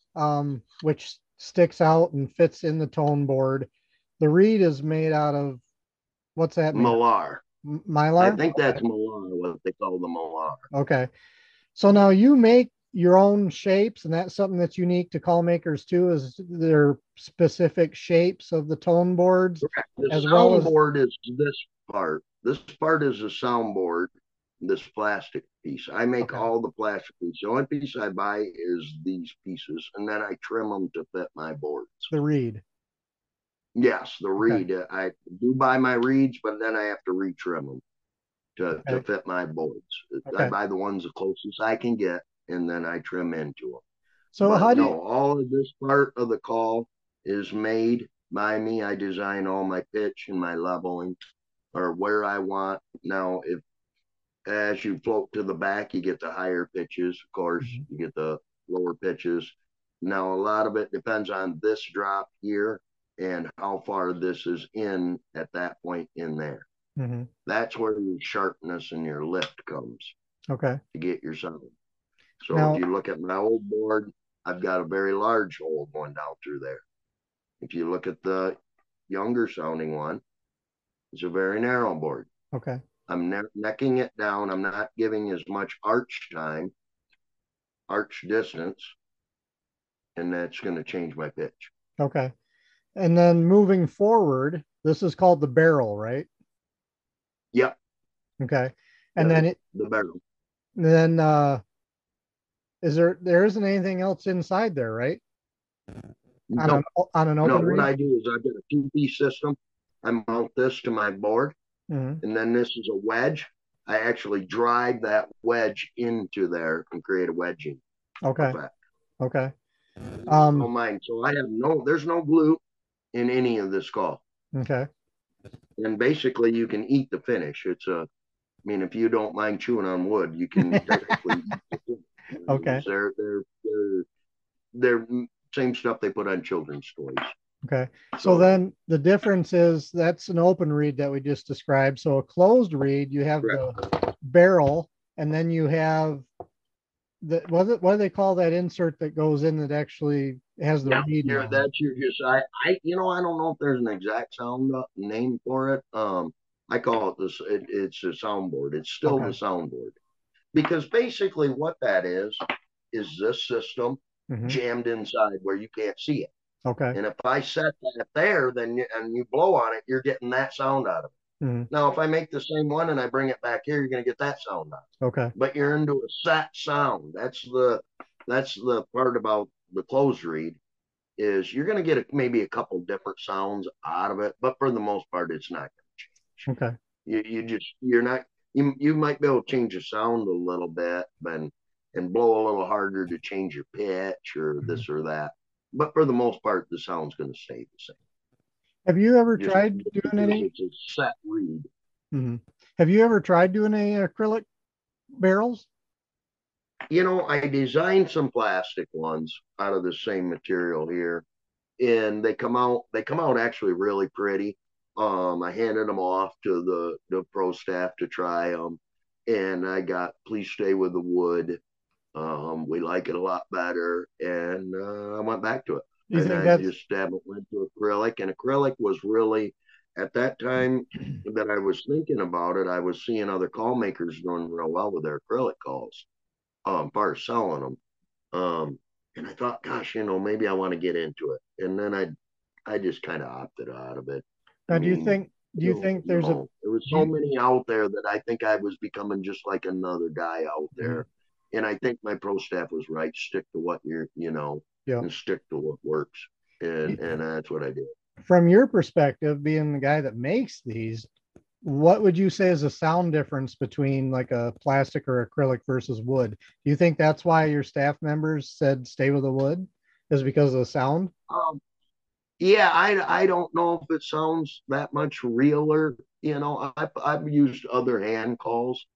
which sticks out and fits in the tone board. The reed is made out of, what's that made? Mylar. Mylar? I think that's Mylar, what they call the Mylar. Okay. So now you make your own shapes, and that's something that's unique to call makers too, is their specific shapes of the tone boards. Correct. The as well as soundboard is this part. This part is a soundboard, this plastic piece. I make Okay. all the plastic pieces. The only piece I buy is these pieces, and then I trim them to fit my boards. the reed. Yes, the reed. I do buy my reeds, but then I have to retrim them to fit my boards. I buy the ones the closest I can get, and then I trim into them. So but how do no, you, all of this part of the call is made by me. I design all my pitch and my leveling, or where I want. Now, if as you float to the back, you get the higher pitches. Of course, you get the lower pitches. Now, a lot of it depends on this drop here and how far this is in at that point in there. That's where your sharpness and your lift comes. Okay. To get your sound. So Now, if you look at my old board, I've got a very large hole going down through there. If you look at the younger sounding one, it's a very narrow board. Okay. I'm necking it down. I'm not giving as much arch time, arch distance, and that's going to change my pitch. Okay. And then moving forward, this is called the barrel, right? Yep. Okay. And then the barrel. Then there isn't anything else inside there, right? No. On an open No, reed? what I do is I've got a two-piece system. I mount this to my board, and then this is a wedge. I actually drive that wedge into there and create a wedging effect. Okay. Don't mind. So there's no glue in any of this call. Okay. And basically you can eat the finish. If you don't mind chewing on wood, you can technically eat the finish. Okay. They're same stuff they put on children's toys. Okay. So then the difference is that's an open reed that we just described. So a closed reed, you have the barrel, and then you have what do they call that insert that goes in that actually has the reed? That's your just I don't know if there's an exact sound name for it. I call it this. It's a soundboard. It's still the soundboard, because basically what that is this system jammed inside where you can't see it. Okay. And if I set that there, then you blow on it, you're getting that sound out of it. Now, if I make the same one and I bring it back here, you're going to get that sound out. Okay. But you're into a set sound. That's the part about the closed reed, is you're going to get maybe a couple different sounds out of it, but for the most part, it's not going to change. Okay. You're not. You might be able to change the sound a little bit and blow a little harder to change your pitch or this or that. But for the most part, the sound's going to stay the same. Have you ever Just tried doing because any? it's a set reed. Have you ever tried doing any acrylic barrels? I designed some plastic ones out of the same material here, and they come out actually really pretty. I handed them off to the pro staff to try them, and I got please stay with the wood. We like it a lot better, and I went back to it. Do you And think I that's just haven't went to acrylic, and acrylic was really at that time that I was thinking about it. I was seeing other call makers doing real well with their acrylic calls, far as selling them. And I thought, gosh, maybe I want to get into it, and then I just kind of opted out of it. now? Do you think there's a there was so many out there that I think I was becoming just like another guy out there. And I think my pro staff was right. Stick to what and stick to what works. And that's what I did. From your perspective, being the guy that makes these, what would you say is a sound difference between like a plastic or acrylic versus wood? Do you think that's why your staff members said stay with the wood, is because of the sound? Yeah, I don't know if it sounds that much realer. I've used other hand calls.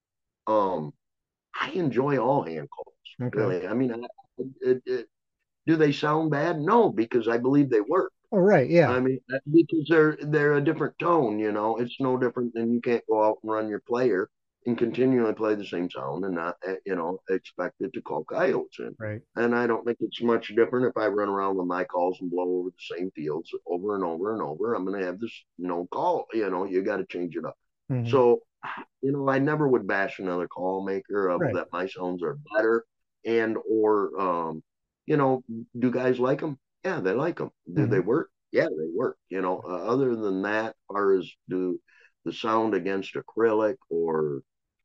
I enjoy all hand calls. Okay. Really. I mean, do they sound bad? No, because I believe they work. Oh, right. Yeah. I mean, because they're a different tone. It's no different than you can't go out and run your player and continually play the same sound and not expect it to call coyotes in. Right. And I don't think it's much different if I run around with my calls and blow over the same fields over and over and over. I'm going to have this call. You got to change it up. So I never would bash another call maker of that my sounds are better or do guys like them? Yeah, they like them. Do they work? Yeah, they work. Other than that, as far as do the sound against acrylic or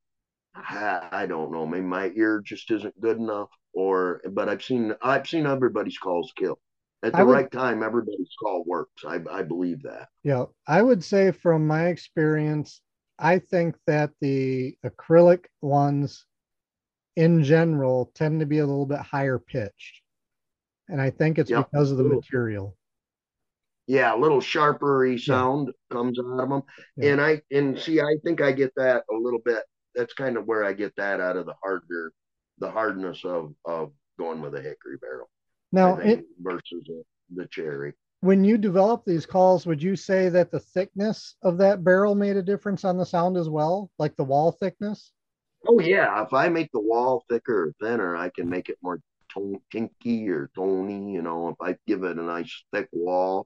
I don't know, maybe my ear just isn't good enough but I've seen everybody's calls kill. At the right time, everybody's call works. I believe that. Yeah, I would say from my experience, I think that the acrylic ones in general tend to be a little bit higher pitched. And I think it's because of the material. Yeah, a little sharper sound comes out of them. Yeah. And I think I get that a little bit. That's kind of where I get that out of the hardness of going with a hickory barrel. Now, versus the cherry. When you develop these calls, would you say that the thickness of that barrel made a difference on the sound as well, like the wall thickness? Oh yeah, if I make the wall thicker or thinner, I can make it more kinky or tony. If I give it a nice thick wall,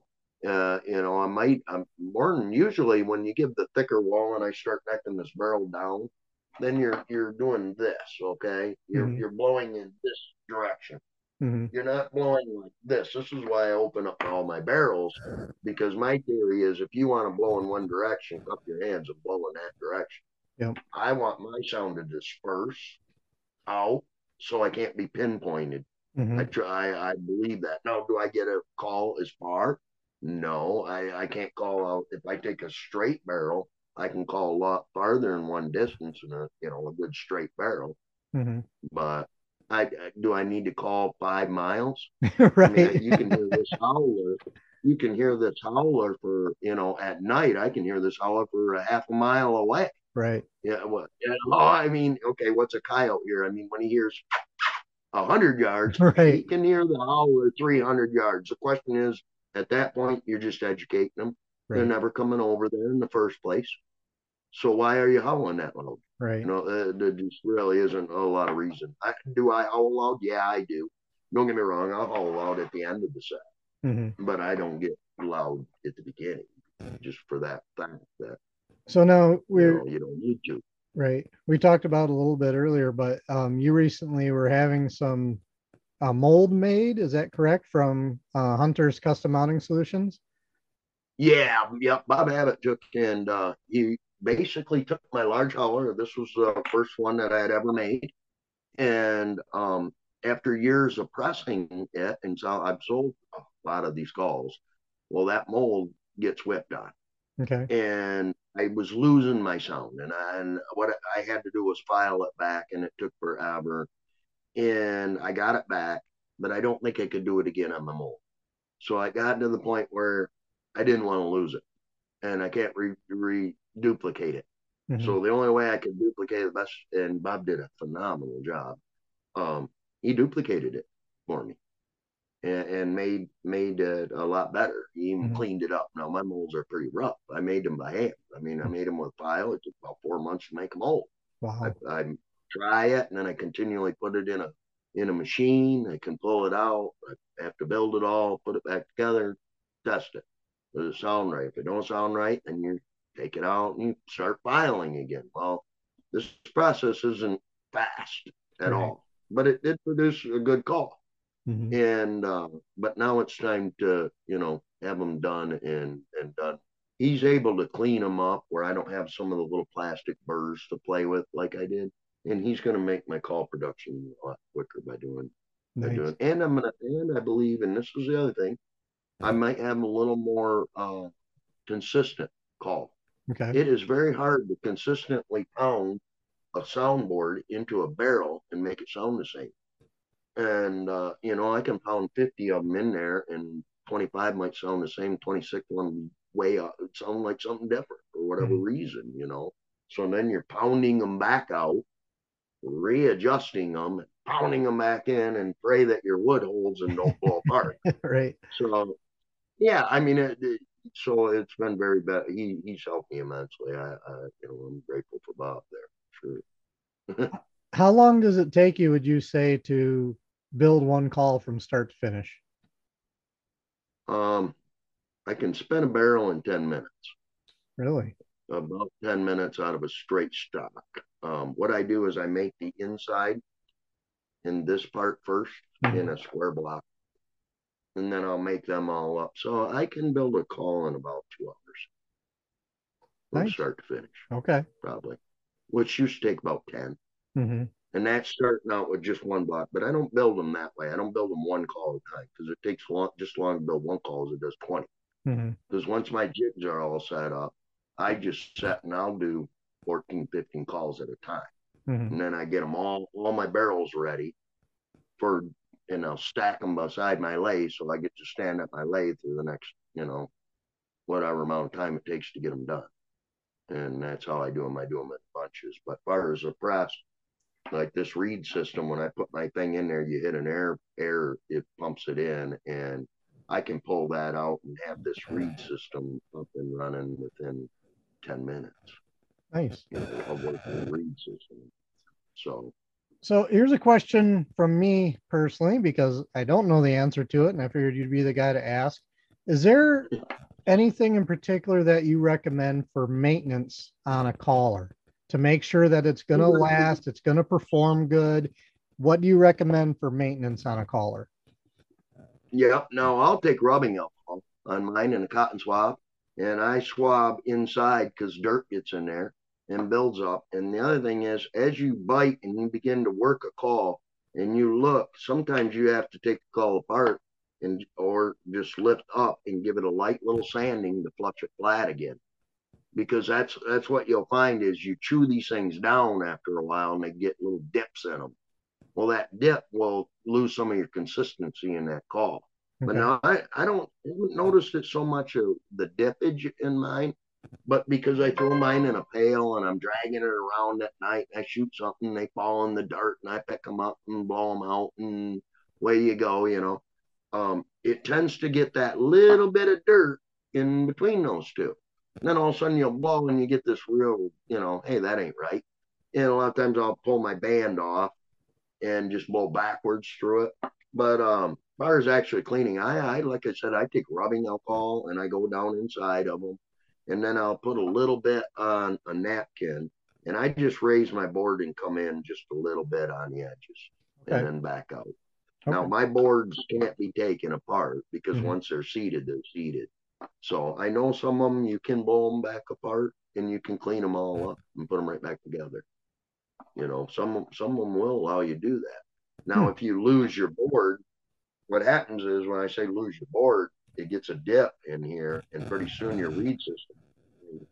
I'm more than usually when you give the thicker wall and I start necking this barrel down, then you're doing this, okay? You're blowing in this direction. You're not blowing like this. This is why I open up all my barrels, because my theory is if you want to blow in one direction, cup your hands and blow in that direction. Yep. I want my sound to disperse out so I can't be pinpointed. I believe that. Now, do I get a call as far? No, I can't call out. If I take a straight barrel, I can call a lot farther in one distance in a good straight barrel. But do I need to call 5 miles? Right. I mean, you can hear this howler. You can hear this howler for at night. I can hear this howler for a half a mile away. Right. Yeah. I mean, okay. What's a coyote here? I mean, when he hears 100 yards, he can hear the howler 300 yards. The question is, at that point, you're just educating them. They're never coming over there in the first place. So why are you howling that loud? Right. There just really isn't a lot of reason. Do I howl loud? Yeah, I do. Don't get me wrong. I'll howl loud at the end of the set, but I don't get loud at the beginning, just for that fact that. So now you don't need to. Right. We talked about a little bit earlier, but you recently were having some mold made. Is that correct? From Hunter's Custom Mounting Solutions? Yeah. Yep. Bob Abbott took and he basically took my large hauler. This was the first one that I had ever made. And after years of pressing it, and so I've sold a lot of these calls, well, that mold gets whipped on. Okay. and I was losing my sound. And what I had to do was file it back, and it took forever. And I got it back, but I don't think I could do it again on the mold. So I got to the point where I didn't want to lose it, and I can't duplicate it. Mhm. So the only way I could duplicate it best, and Bob did a phenomenal job. He duplicated it for me and made it a lot better. He even cleaned it up. Now my molds are pretty rough. I made them by hand. I mean, I made them with file. It took about 4 months to make a mold. Wow. I try it, and then I continually put it in a machine. I can pull it out. I have to build it all, put it back together, test it. Does it sound right? If it don't sound right, then you take it out and you start filing again. Well, this process isn't fast at all, but it did produce a good call. And but now it's time to have them done and done. He's able to clean them up where I don't have some of the little plastic burrs to play with like I did, and he's going to make my call production a lot quicker by doing. And I believe, and this was the other thing, I might have a little more consistent call. Okay. It is very hard to consistently pound a soundboard into a barrel and make it sound the same. And I can pound 50 of them in there, and 25 might sound the same. 26 one way up, it sound like something different for whatever reason, So then you're pounding them back out, readjusting them, pounding them back in, and pray that your wood holds and don't blow apart. Right. So yeah, I mean, so it's been very bad. He's helped me immensely. I'm grateful for Bob there. Sure. How long does it take you, would you say, to build one call from start to finish? I can spin a barrel in 10 minutes. Really? About 10 minutes out of a straight stock. What I do is I make the inside in this part first in a square block, and then I'll make them all up. So I can build a call in about 2 hours from start to finish. Okay. Probably, which used to take about 10. And that's starting out with just one block, but I don't build them that way. I don't build them one call at a time because it takes just long to build one call as it does 20. Because once my jigs are all set up, I just set and I'll do 14, 15 calls at a time. And then I get them all my barrels ready and I'll stack them beside my lathe. So I get to stand at my lathe through the next, whatever amount of time it takes to get them done. And that's how I do them. I do them in bunches. But as far as the press, like this reed system, when I put my thing in there, you hit an air, it pumps it in, and I can pull that out and have this reed system up and running within 10 minutes. Nice. Of working the reed system. So here's a question from me personally, because I don't know the answer to it, and I figured you'd be the guy to ask. Is there anything in particular that you recommend for maintenance on a caller to make sure that it's going to last, it's going to perform good? What do you recommend for maintenance on a caller? Yeah, no, I'll take rubbing alcohol on mine and a cotton swab, and I swab inside because dirt gets in there and builds up. And the other thing is, as you bite and you begin to work a call and you look, sometimes you have to take the call apart or just lift up and give it a light little sanding to flush it flat again. Because that's what you'll find is you chew these things down after a while and they get little dips in them. Well, that dip will lose some of your consistency in that call. But now I haven't noticed it so much of the dippage in mine, but because I throw mine in a pail and I'm dragging it around at night, I shoot something, they fall in the dirt and I pick them up and blow them out and away you go, it tends to get that little bit of dirt in between those two. And then all of a sudden you'll blow and you get this real, hey, that ain't right. And a lot of times I'll pull my band off and just blow backwards through it. But as far as actually cleaning, I like I said, I take rubbing alcohol and I go down inside of them. And then I'll put a little bit on a napkin and I just raise my board and come in just a little bit on the edges and then back out. Now, my boards can't be taken apart because once they're seated, they're seated. So I know some of them you can blow them back apart and you can clean them all up and put them right back together. Some of them will allow you to do that. Now, if you lose your board, what happens is when I say lose your board, it gets a dip in here and pretty soon your reed system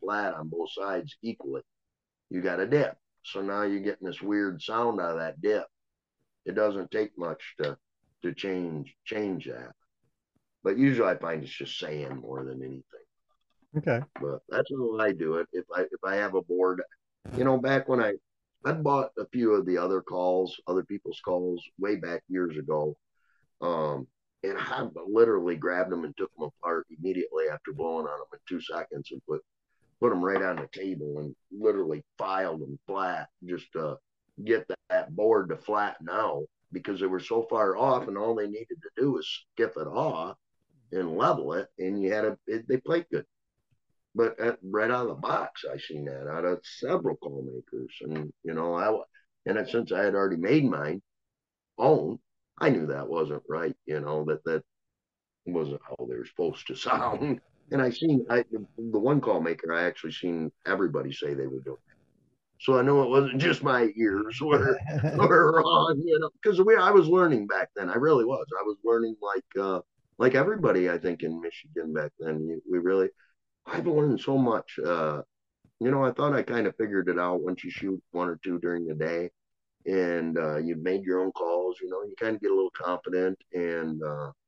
flat on both sides equally. You got a dip. So now you're getting this weird sound out of that dip. It doesn't take much to change that. But usually I find it's just sand more than anything. Okay. But that's how I do it. If I have a board, back when I bought a few of the other people's calls way back years ago. And I literally grabbed them and took them apart immediately after blowing on them in 2 seconds and put them right on the table and literally filed them flat just to get that board to flatten out because they were so far off and all they needed to do was skip it off and level it and they played good. But right out of the box, I seen that out of several call makers. And, since I had already made mine own, I knew that wasn't right, that wasn't how they were supposed to sound. And the one call maker, I actually seen everybody say they were doing it. So I know it wasn't just my ears were wrong, because I was learning back then. I really was. I was learning like everybody, I think, in Michigan back then. I've learned so much. I thought I kind of figured it out once you shoot 1 or 2 during the day and you've made your own calls, you kind of get a little confident. And,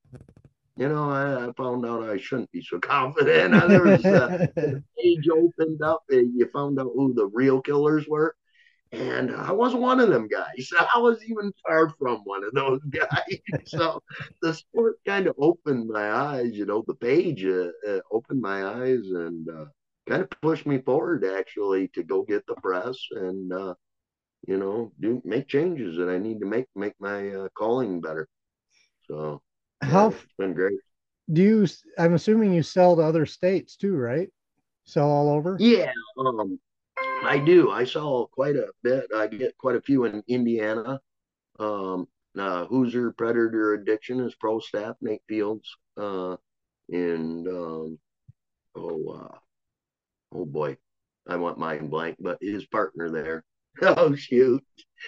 I found out I shouldn't be so confident. There was the page opened up and you found out who the real killers were. And I wasn't one of them guys. I was even far from one of those guys. So the sport kind of opened my eyes, the page opened my eyes and kind of pushed me forward actually to go get the press and, make changes that I need to make my calling better. So it's been great. I'm assuming you sell to other states too, right? Sell all over? Yeah. I do. I sell quite a bit. I get quite a few in Indiana. Hoosier Predator Addiction is pro staff, Nate Fields. Oh boy, I want mind blank, but his partner there. Oh shoot.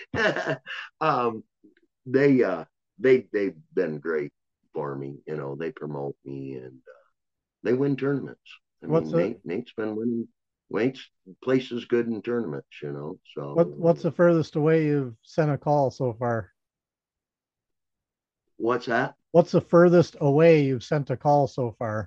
They've been great for me. They promote me and they win tournaments. Nate's been winning. Nate's places good in tournaments, So what's the furthest away you've sent a call so far? What's that? What's the furthest away you've sent a call so far?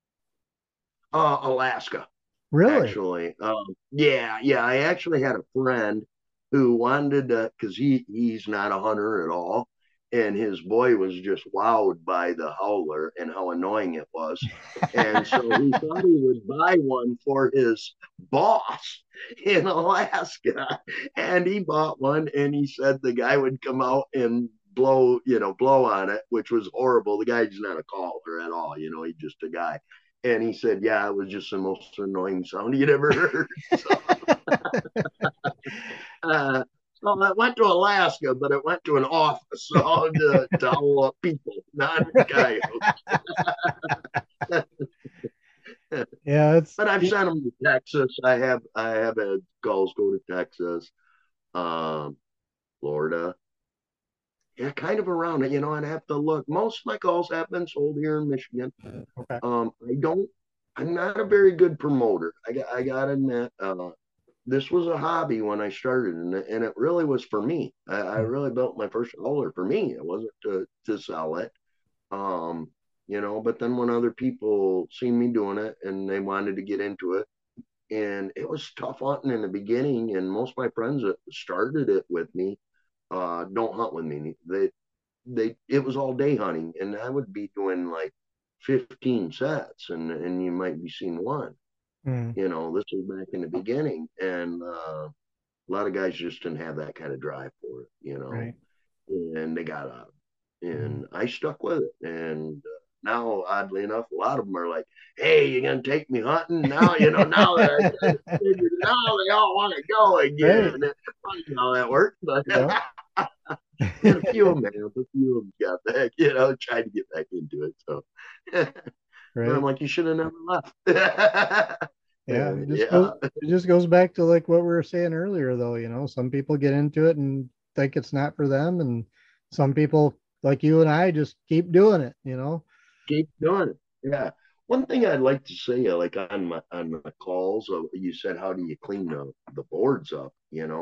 Alaska. Really? Actually, yeah. I actually had a friend who wanted to, because he's not a hunter at all, and his boy was just wowed by the howler and how annoying it was, and so he thought he would buy one for his boss in Alaska, and he bought one, and he said the guy would come out and blow on it, which was horrible. The guy's not a caller at all, he's just a guy. And he said, yeah, it was just the most annoying sound he'd ever heard. So I went to Alaska, but it went to an office to howl at people, not coyotes. Yeah, but I've sent them to Texas. I have had calls go to Texas, Florida. Yeah, kind of around it, I'd have to look. Most of my calls have been sold here in Michigan. Okay. I'm not a very good promoter. I gotta admit, this was a hobby when I started, and it really was for me. I really built my first hauler for me. It wasn't to sell it. But then when other people seen me doing it and they wanted to get into it, and it was tough hunting in the beginning, and most of my friends that started it with me don't hunt with me. It was all day hunting, and I would be doing like 15 sets, and you might be seeing one. This was back in the beginning, and a lot of guys just didn't have that kind of drive for it, Right. And they got out, and I stuck with it, and now, oddly enough, a lot of them are like, "Hey, you gonna take me hunting?" Now, now that now they all want to go again. Right. Funny how that works, but Yeah. a few of them got back, tried to get back into it. So, Right. I'm like, you should have never left. Yeah, it just goes back to like what we were saying earlier, though. Some people get into it and think it's not for them, and some people like you and I just keep doing it. Keep doing it. Yeah. One thing I'd like to say, like on my calls, you said, how do you clean the boards up?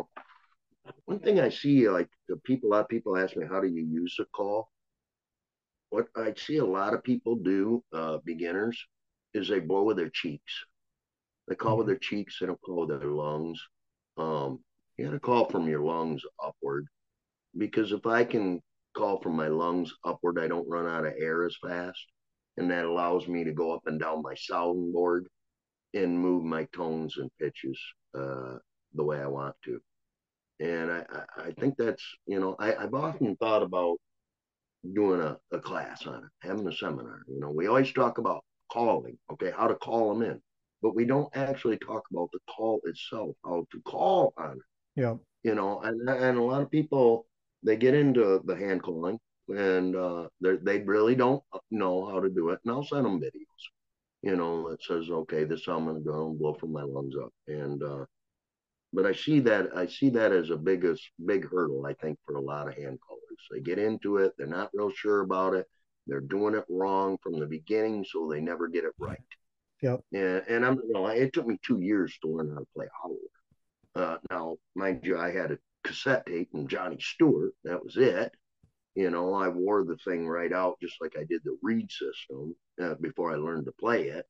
One thing I see, like a lot of people ask me, how do you use a call? What I see a lot of people do, beginners, is they blow with their cheeks. They call with their cheeks. They don't call with their lungs. You got to call from your lungs upward, because if I can call from my lungs upward, I don't run out of air as fast, and that allows me to go up and down my soundboard and move my tones and pitches the way I want to. And I think that's, I've often thought about doing a class on it, having a seminar. We always talk about calling, okay, how to call them in, but we don't actually talk about the call itself, how to call on it. Yeah. And a lot of people, they get into the hand calling, and they really don't know how to do it. And I'll send them videos, that says, okay, this is how I'm going to go and blow from my lungs up. And but I see that as a big hurdle, I think, for a lot of hand callers. They get into it, they're not real sure about it, they're doing it wrong from the beginning, so they never get it right. Yep. And I'm, it took me 2 years to learn how to play howler. Now, mind you, I had a cassette tape from Johnny Stewart. That was it. I wore the thing right out, just like I did the reed system before I learned to play it.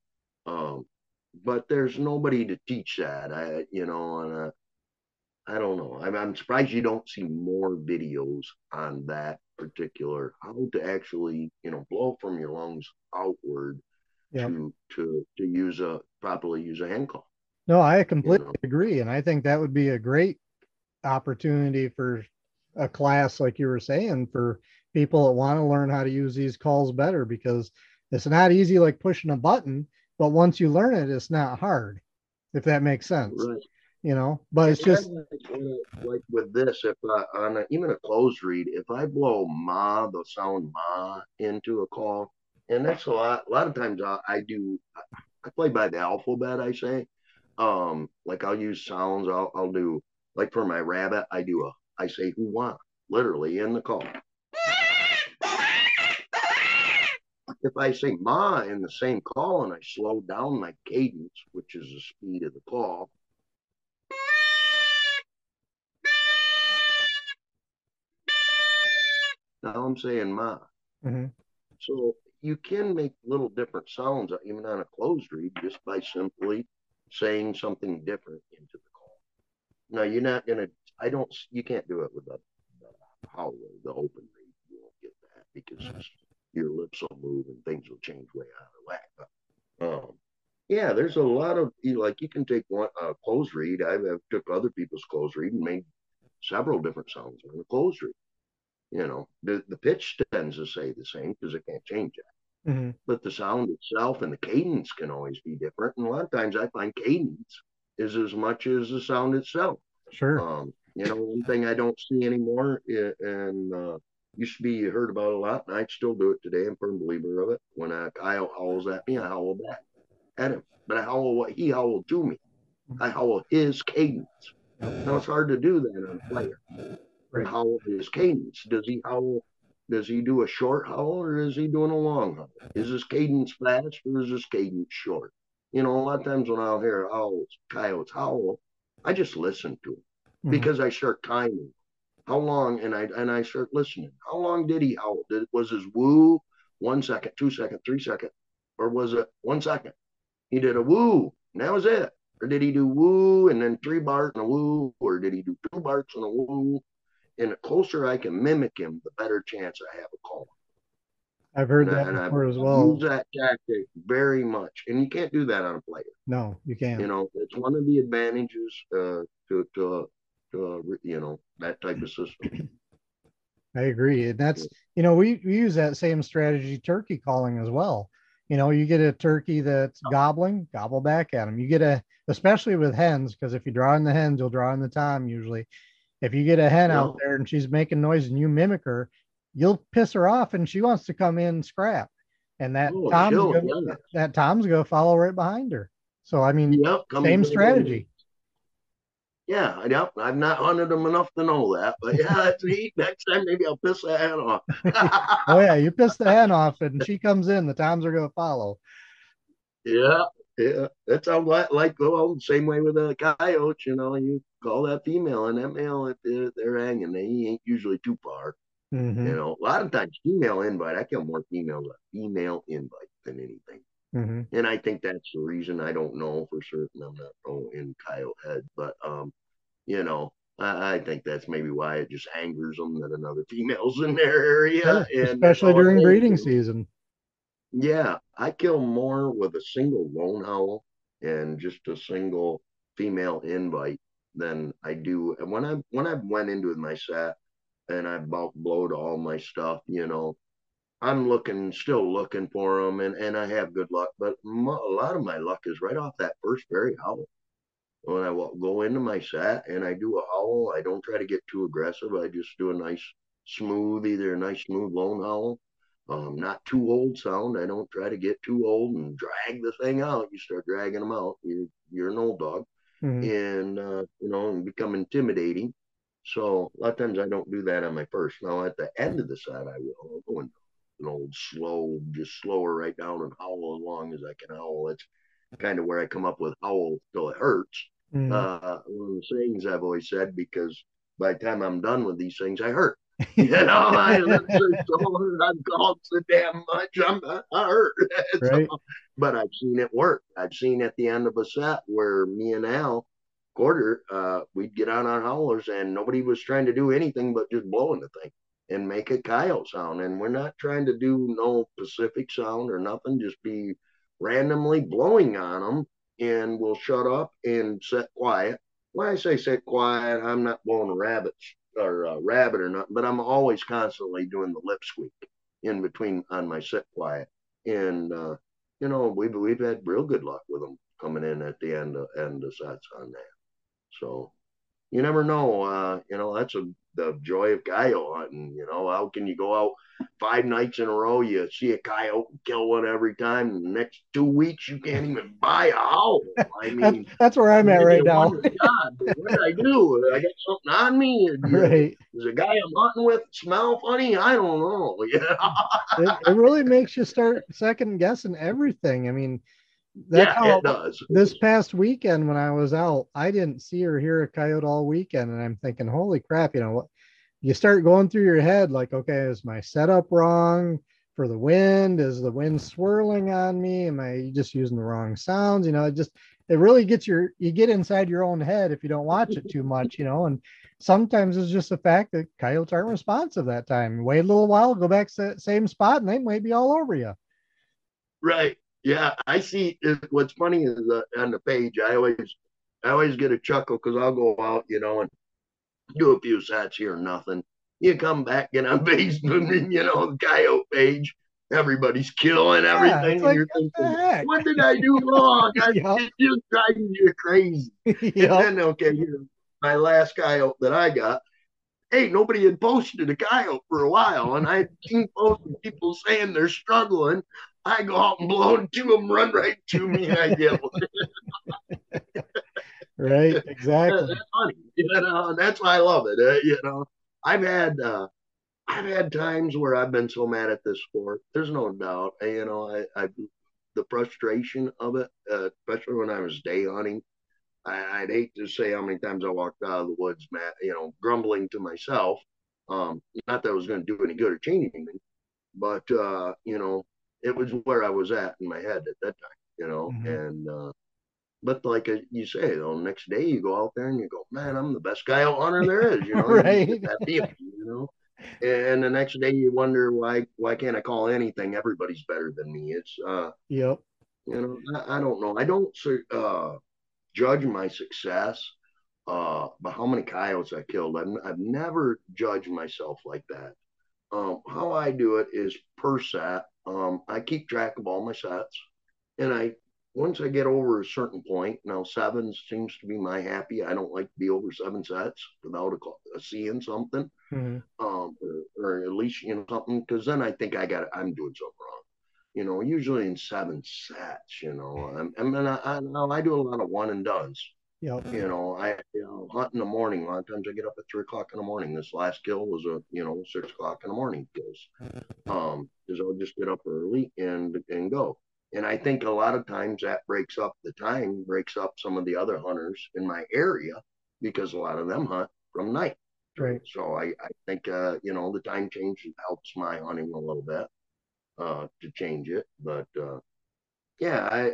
But there's nobody to teach that. And I don't know. I'm surprised you don't see more videos on that particular, how to actually, blow from your lungs outward. Yep. to properly use a hand call. No, I completely agree. And I think that would be a great opportunity for a class, like you were saying, for people that want to learn how to use these calls better, because it's not easy like pushing a button, but once you learn it, it's not hard, if that makes sense. Right. But it's just like with this, if even a closed read, if I blow ma, the sound ma into a call, and that's a lot of times I play by the alphabet, I say. Like I'll use sounds, I'll do, like for my rabbit, I say hoo-wah, literally in the call. If I say ma in the same call and I slow down my cadence, which is the speed of the call, now I'm saying ma. Mm-hmm. So you can make little different sounds even on a closed read just by simply saying something different into the call. Now you're not gonna. You can't do it with the howler, the open read. You won't get that because your lips will move and things will change way out of whack. But, yeah, there's a lot of you can take one closed read. I've took other people's closed read and made several different sounds on a closed read. The pitch tends to stay the same because it can't change that. Mm-hmm. But the sound itself and the cadence can always be different. And a lot of times I find cadence is as much as the sound itself. Sure. One thing I don't see anymore, and used to be heard about a lot, and I still do it today. I'm a firm believer of it. When Kyle howls at me, I howl back at him. But I howl what he howled to me. I howl his cadence. Now it's hard to do that on a player. Right. Howl his cadence. Does he howl? Does he do a short howl or is he doing a long howl? Is his cadence fast or is his cadence short? A lot of times when I'll hear coyotes howl, I just listen to him because I start timing. How long? And I start listening. How long did he howl? Was his woo 1 second, 2 seconds, 3 seconds, or was it 1 second? He did a woo, and that was it. Or did he do woo and then 3 barks and a woo, or did he do 2 barks and a woo? And the closer I can mimic him, the better chance I have of calling. I've heard that before as well. Use that tactic very much, and you can't do that on a player. No, you can't. It's one of the advantages to that type of system. I agree, and that's we use that same strategy turkey calling as well. You get a turkey that's gobbling, gobble back at them. You get especially with hens, because if you draw in the hens, you'll draw in the tom usually. If you get a hen out there and she's making noise and you mimic her, you'll piss her off and she wants to come in and scrap. And that tom's going to follow right behind her. So, I mean, same strategy. Yeah, I've not hunted them enough to know that. But yeah, that's neat. Next time, maybe I'll piss the hen off. Oh, yeah, you piss the hen off and she comes in, the toms are going to follow. Yeah, yeah. That sounds like well, same way with a coyote. You call that female, and that male, if they're hanging, they ain't usually too far. Mm-hmm. A lot of times female invite. I kill more females at female invite than anything. Mm-hmm. And I think that's the reason. I don't know for certain. I'm not in coyote head, but you know, I think that's maybe why it just angers them that another female's in their area, Sure. and that's Especially all it during is. breeding season. Yeah, I kill more with a single lone owl and just a single female invite than I do. And when I went into my set and I bulk blowed all my stuff, I'm still looking for them, and I have good luck. But a lot of my luck is right off that first very howl. When I go into my set and I do a howl, I don't try to get too aggressive. I just do a nice either a nice smooth lone howl. Not too old sound. I don't try to get too old and drag the thing out. You start dragging them out, you're an old dog, Mm-hmm. and and become intimidating. So a lot of times I don't do that on my first. Now at the end of the set, I will. I'll go in an old slow, just slower right down and howl as long as I can howl. That's kind of where I come up with howl till it hurts. Mm-hmm. One of the sayings I've always said, because by the time I'm done with these things, I hurt. I've called so damn much, I hurt. Right. But I've seen it work. I've seen at the end of a set where me and Al Quarter, we'd get on our howlers and nobody was trying to do anything but just blowing the thing and make a coyote sound. And we're not trying to do no Pacific sound or nothing, just be randomly blowing on them, and we'll shut up and sit quiet. When I say sit quiet, I'm not blowing rabbits or rabbit or nothing, but I'm always constantly doing the lip squeak in between on my sit quiet. And we've had real good luck with them coming in at the end of sets on that. So you never know. That's the joy of coyote hunting. How can you go out 5 nights in a row? You see a coyote, kill one every time. And the next 2 weeks, you can't even buy a owl. I mean, that's where I'm at right now. God, what did I do? I got something on me. Right. Is a guy I'm hunting with smell funny? I don't know. It really makes you start second guessing everything. I mean, that's how it does. This past weekend when I was out, I didn't see or hear a coyote all weekend, and I'm thinking, holy crap, what you start going through your head like, okay, is my setup wrong for the wind? Is the wind swirling on me? Am I just using the wrong sounds? It really gets you get inside your own head if you don't watch it too much, and sometimes it's just the fact that coyotes aren't responsive that time. Wait a little while, go back to that same spot, and they might be all over you. Right. Yeah, I see. What's funny is on the page, I always get a chuckle because I'll go out, and do a few sets here, nothing. You come back, get on Facebook, and the coyote page, everybody's killing everything, and you're thinking, what did I do wrong? It just drives you crazy. And then, okay, my last coyote that I got, hey, nobody had posted a coyote for a while, and I seen posted people saying they're struggling. I go out and blow, and 2 of them run right to me, and I get one. Right, exactly. That's funny, that's why I love it. I've had times where I've been so mad at this sport. There's no doubt. The frustration of it, especially when I was day hunting. I'd hate to say how many times I walked out of the woods, mad, grumbling to myself. Not that I was going to do any good or change anything, but it was where I was at in my head at that time. Mm-hmm. And but like you say, though, next day you go out there and you go, man, I'm the best coyote hunter there is. Right. You that feeling, And the next day you wonder why can't I call anything? Everybody's better than me. It's yep. I don't know. I don't judge my success by how many coyotes I killed. I've never judged myself like that. How I do it is per set. I keep track of all my sets, and once I get over a certain point, now 7 seems to be my happy. I don't like to be over 7 sets without seeing something, mm-hmm. or at least something, because then I think I'm doing something wrong. Usually in 7 sets. I do a lot of one and dones. Yep. I hunt in the morning. A lot of times I get up at 3 o'clock in the morning. This last kill was 6 o'clock in the morning kills. Because I'll just get up early and go. And I think a lot of times that breaks up some of the other hunters in my area because a lot of them hunt from night. Right. So I think, the time change helps my hunting a little bit to change it. But yeah,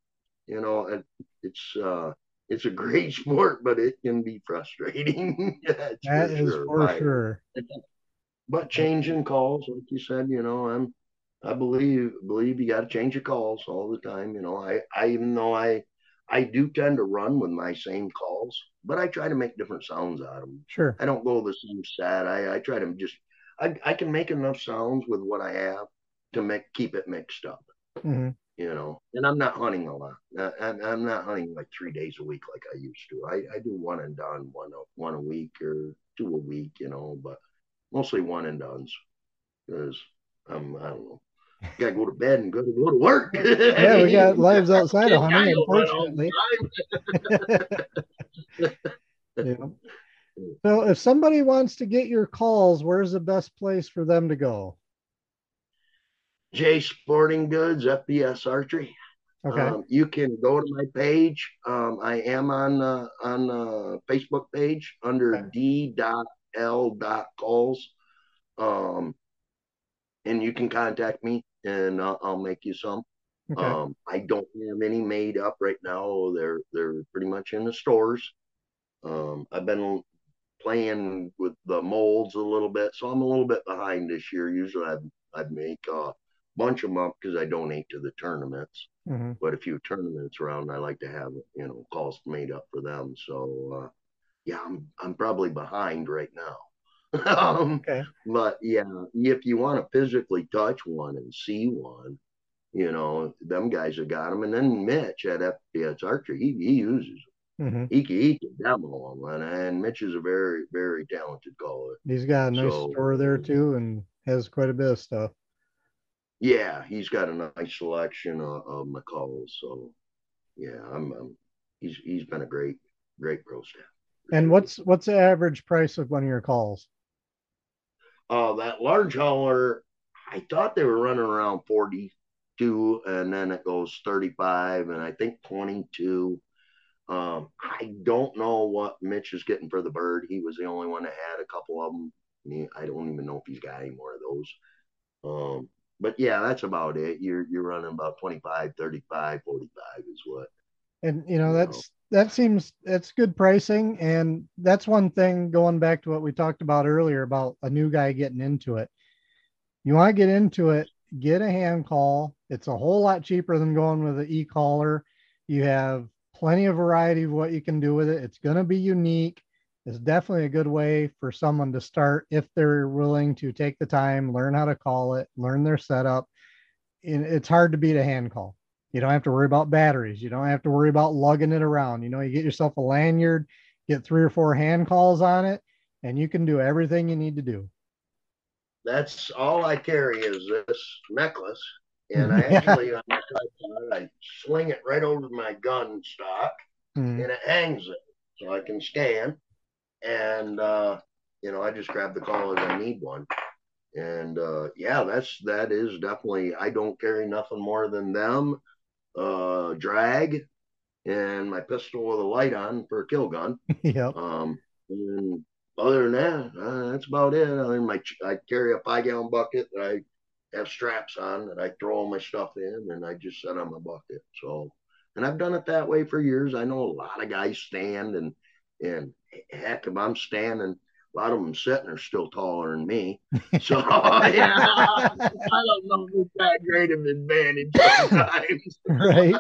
it's a great sport, but it can be frustrating. That's That for is sure. for sure. But changing calls, like you said, I believe you got to change your calls all the time. I even though I do tend to run with my same calls, but I try to make different sounds out of them. Sure. I don't go the same set. I try to I can make enough sounds with what I have to keep it mixed up. Mm-hmm. And I'm not hunting a lot. I'm not hunting like 3 days a week like I used to. I do one and done, one a week or two a week, but mostly one and dones because I don't know. Gotta go to bed and go to work. Yeah, we got lives outside of hunting, unfortunately. Yeah. So if somebody wants to get your calls, where's the best place for them to go? J Sporting Goods, FBS Archery. Okay. You can go to my page. I am on Facebook page under d.l.calls. And you can contact me and I'll make you some. Okay. I don't have any made up right now. They're pretty much in the stores. I've been playing with the molds a little bit, so I'm a little bit behind this year. Usually I'd make a bunch of them up because I donate to the tournaments. Mm-hmm. But a few tournaments around, I like to have calls made up for them. So yeah, I'm probably behind right now. Okay. But yeah, if you want to physically touch one and see one, them guys have got them. And then Mitch at FBS Archery, he uses them. Mm-hmm. He can demo them, and Mitch is a very, very talented caller. He's got a nice store there too, and has quite a bit of stuff. Yeah, he's got a nice selection of my calls. So yeah, he's been a great pro staff. And what's the average price of one of your calls? That large hauler, I thought they were running around 42, and then it goes 35, and I think 22. I don't know what Mitch is getting for the bird. He was the only one that had a couple of them. I don't even know if he's got any more of those. But yeah, that's about it. You're running about 25, 35, 45 is what. And that's good pricing. And that's one thing, going back to what we talked about earlier about a new guy getting into it. You want to get into it, get a hand call. It's a whole lot cheaper than going with an e-caller. You have plenty of variety of what you can do with it. It's going to be unique. It's definitely a good way for someone to start if they're willing to take the time, learn how to call it, learn their setup. And it's hard to beat a hand call. You don't have to worry about batteries. You don't have to worry about lugging it around. You get yourself a lanyard, get 3 or 4 hand calls on it, and you can do everything you need to do. That's all I carry is this necklace. And I actually, on my tripod, I sling it right over my gun stock, and it hangs it so I can scan. And, I just grab the call as I need one. And, yeah, that is definitely, I don't carry nothing more than them, drag, and my pistol with a light on for a kill gun. Yep. And other than that, that's about it. I carry a 5-gallon bucket that I have straps on that I throw all my stuff in, and I just set on my bucket. So, and I've done it that way for years. I know a lot of guys stand, and heck, if I'm standing, a lot of them sitting are still taller than me. So yeah, I don't know if it's that great of an advantage sometimes. Right.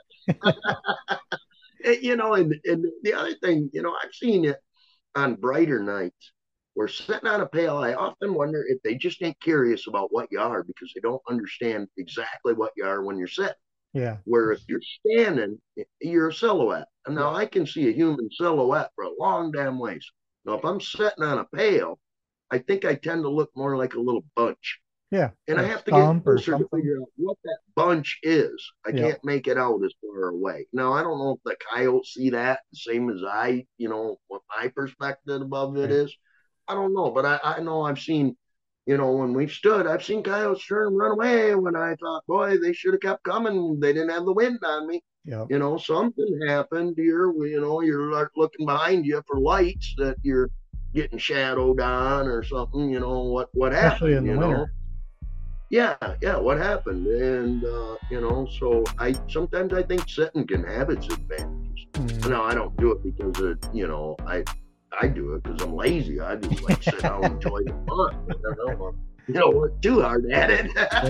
And the other thing, I've seen it on brighter nights. We're sitting on a pail. I often wonder if they just ain't curious about what you are because they don't understand exactly what you are when you're sitting. Yeah. Where if you're standing, you're a silhouette. And now I can see a human silhouette for a long damn ways. Now, if I'm sitting on a pail, I think I tend to look more like a little bunch. Yeah. And I have to get closer to figure out what that bunch is. I can't make it out as far away. Now, I don't know if the coyotes see that the same as what my perspective above it is. I don't know, but I know I've seen when we've stood, I've seen coyotes turn and run away when I thought, boy, they should have kept coming. They didn't have the wind on me. Yep. Something happened here. You're looking behind you for lights that you're getting shadowed on or something. What happened? Especially in the winter. Yeah, what happened? And so sometimes I think setting can have its advantages. Mm. Now I don't do it because of I do it because I'm lazy. I just like sit down and enjoy the fun. I don't work too hard at it.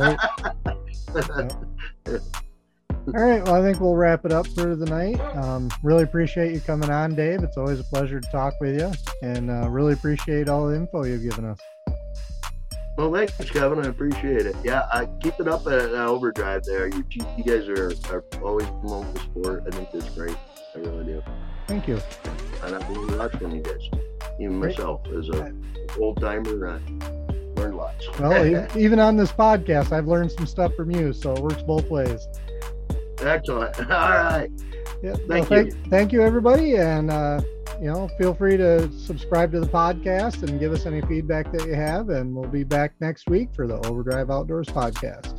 Right. All right. Well, I think we'll wrap it up for the night. Really appreciate you coming on, Dave. It's always a pleasure to talk with you, and really appreciate all the info you've given us. Well, thanks, Kevin. I appreciate it. Yeah, I keep it up at Overdrive there. You guys are always promoting the sport. I think that's great. I really do. Thank you. And I've learned lots from you guys. Even myself, as a old timer, I learned lots. Well, even on this podcast, I've learned some stuff from you, so it works both ways. Excellent. All right. Yeah. Thank you. Thank you, everybody, and feel free to subscribe to the podcast and give us any feedback that you have, and we'll be back next week for the Overdrive Outdoors podcast.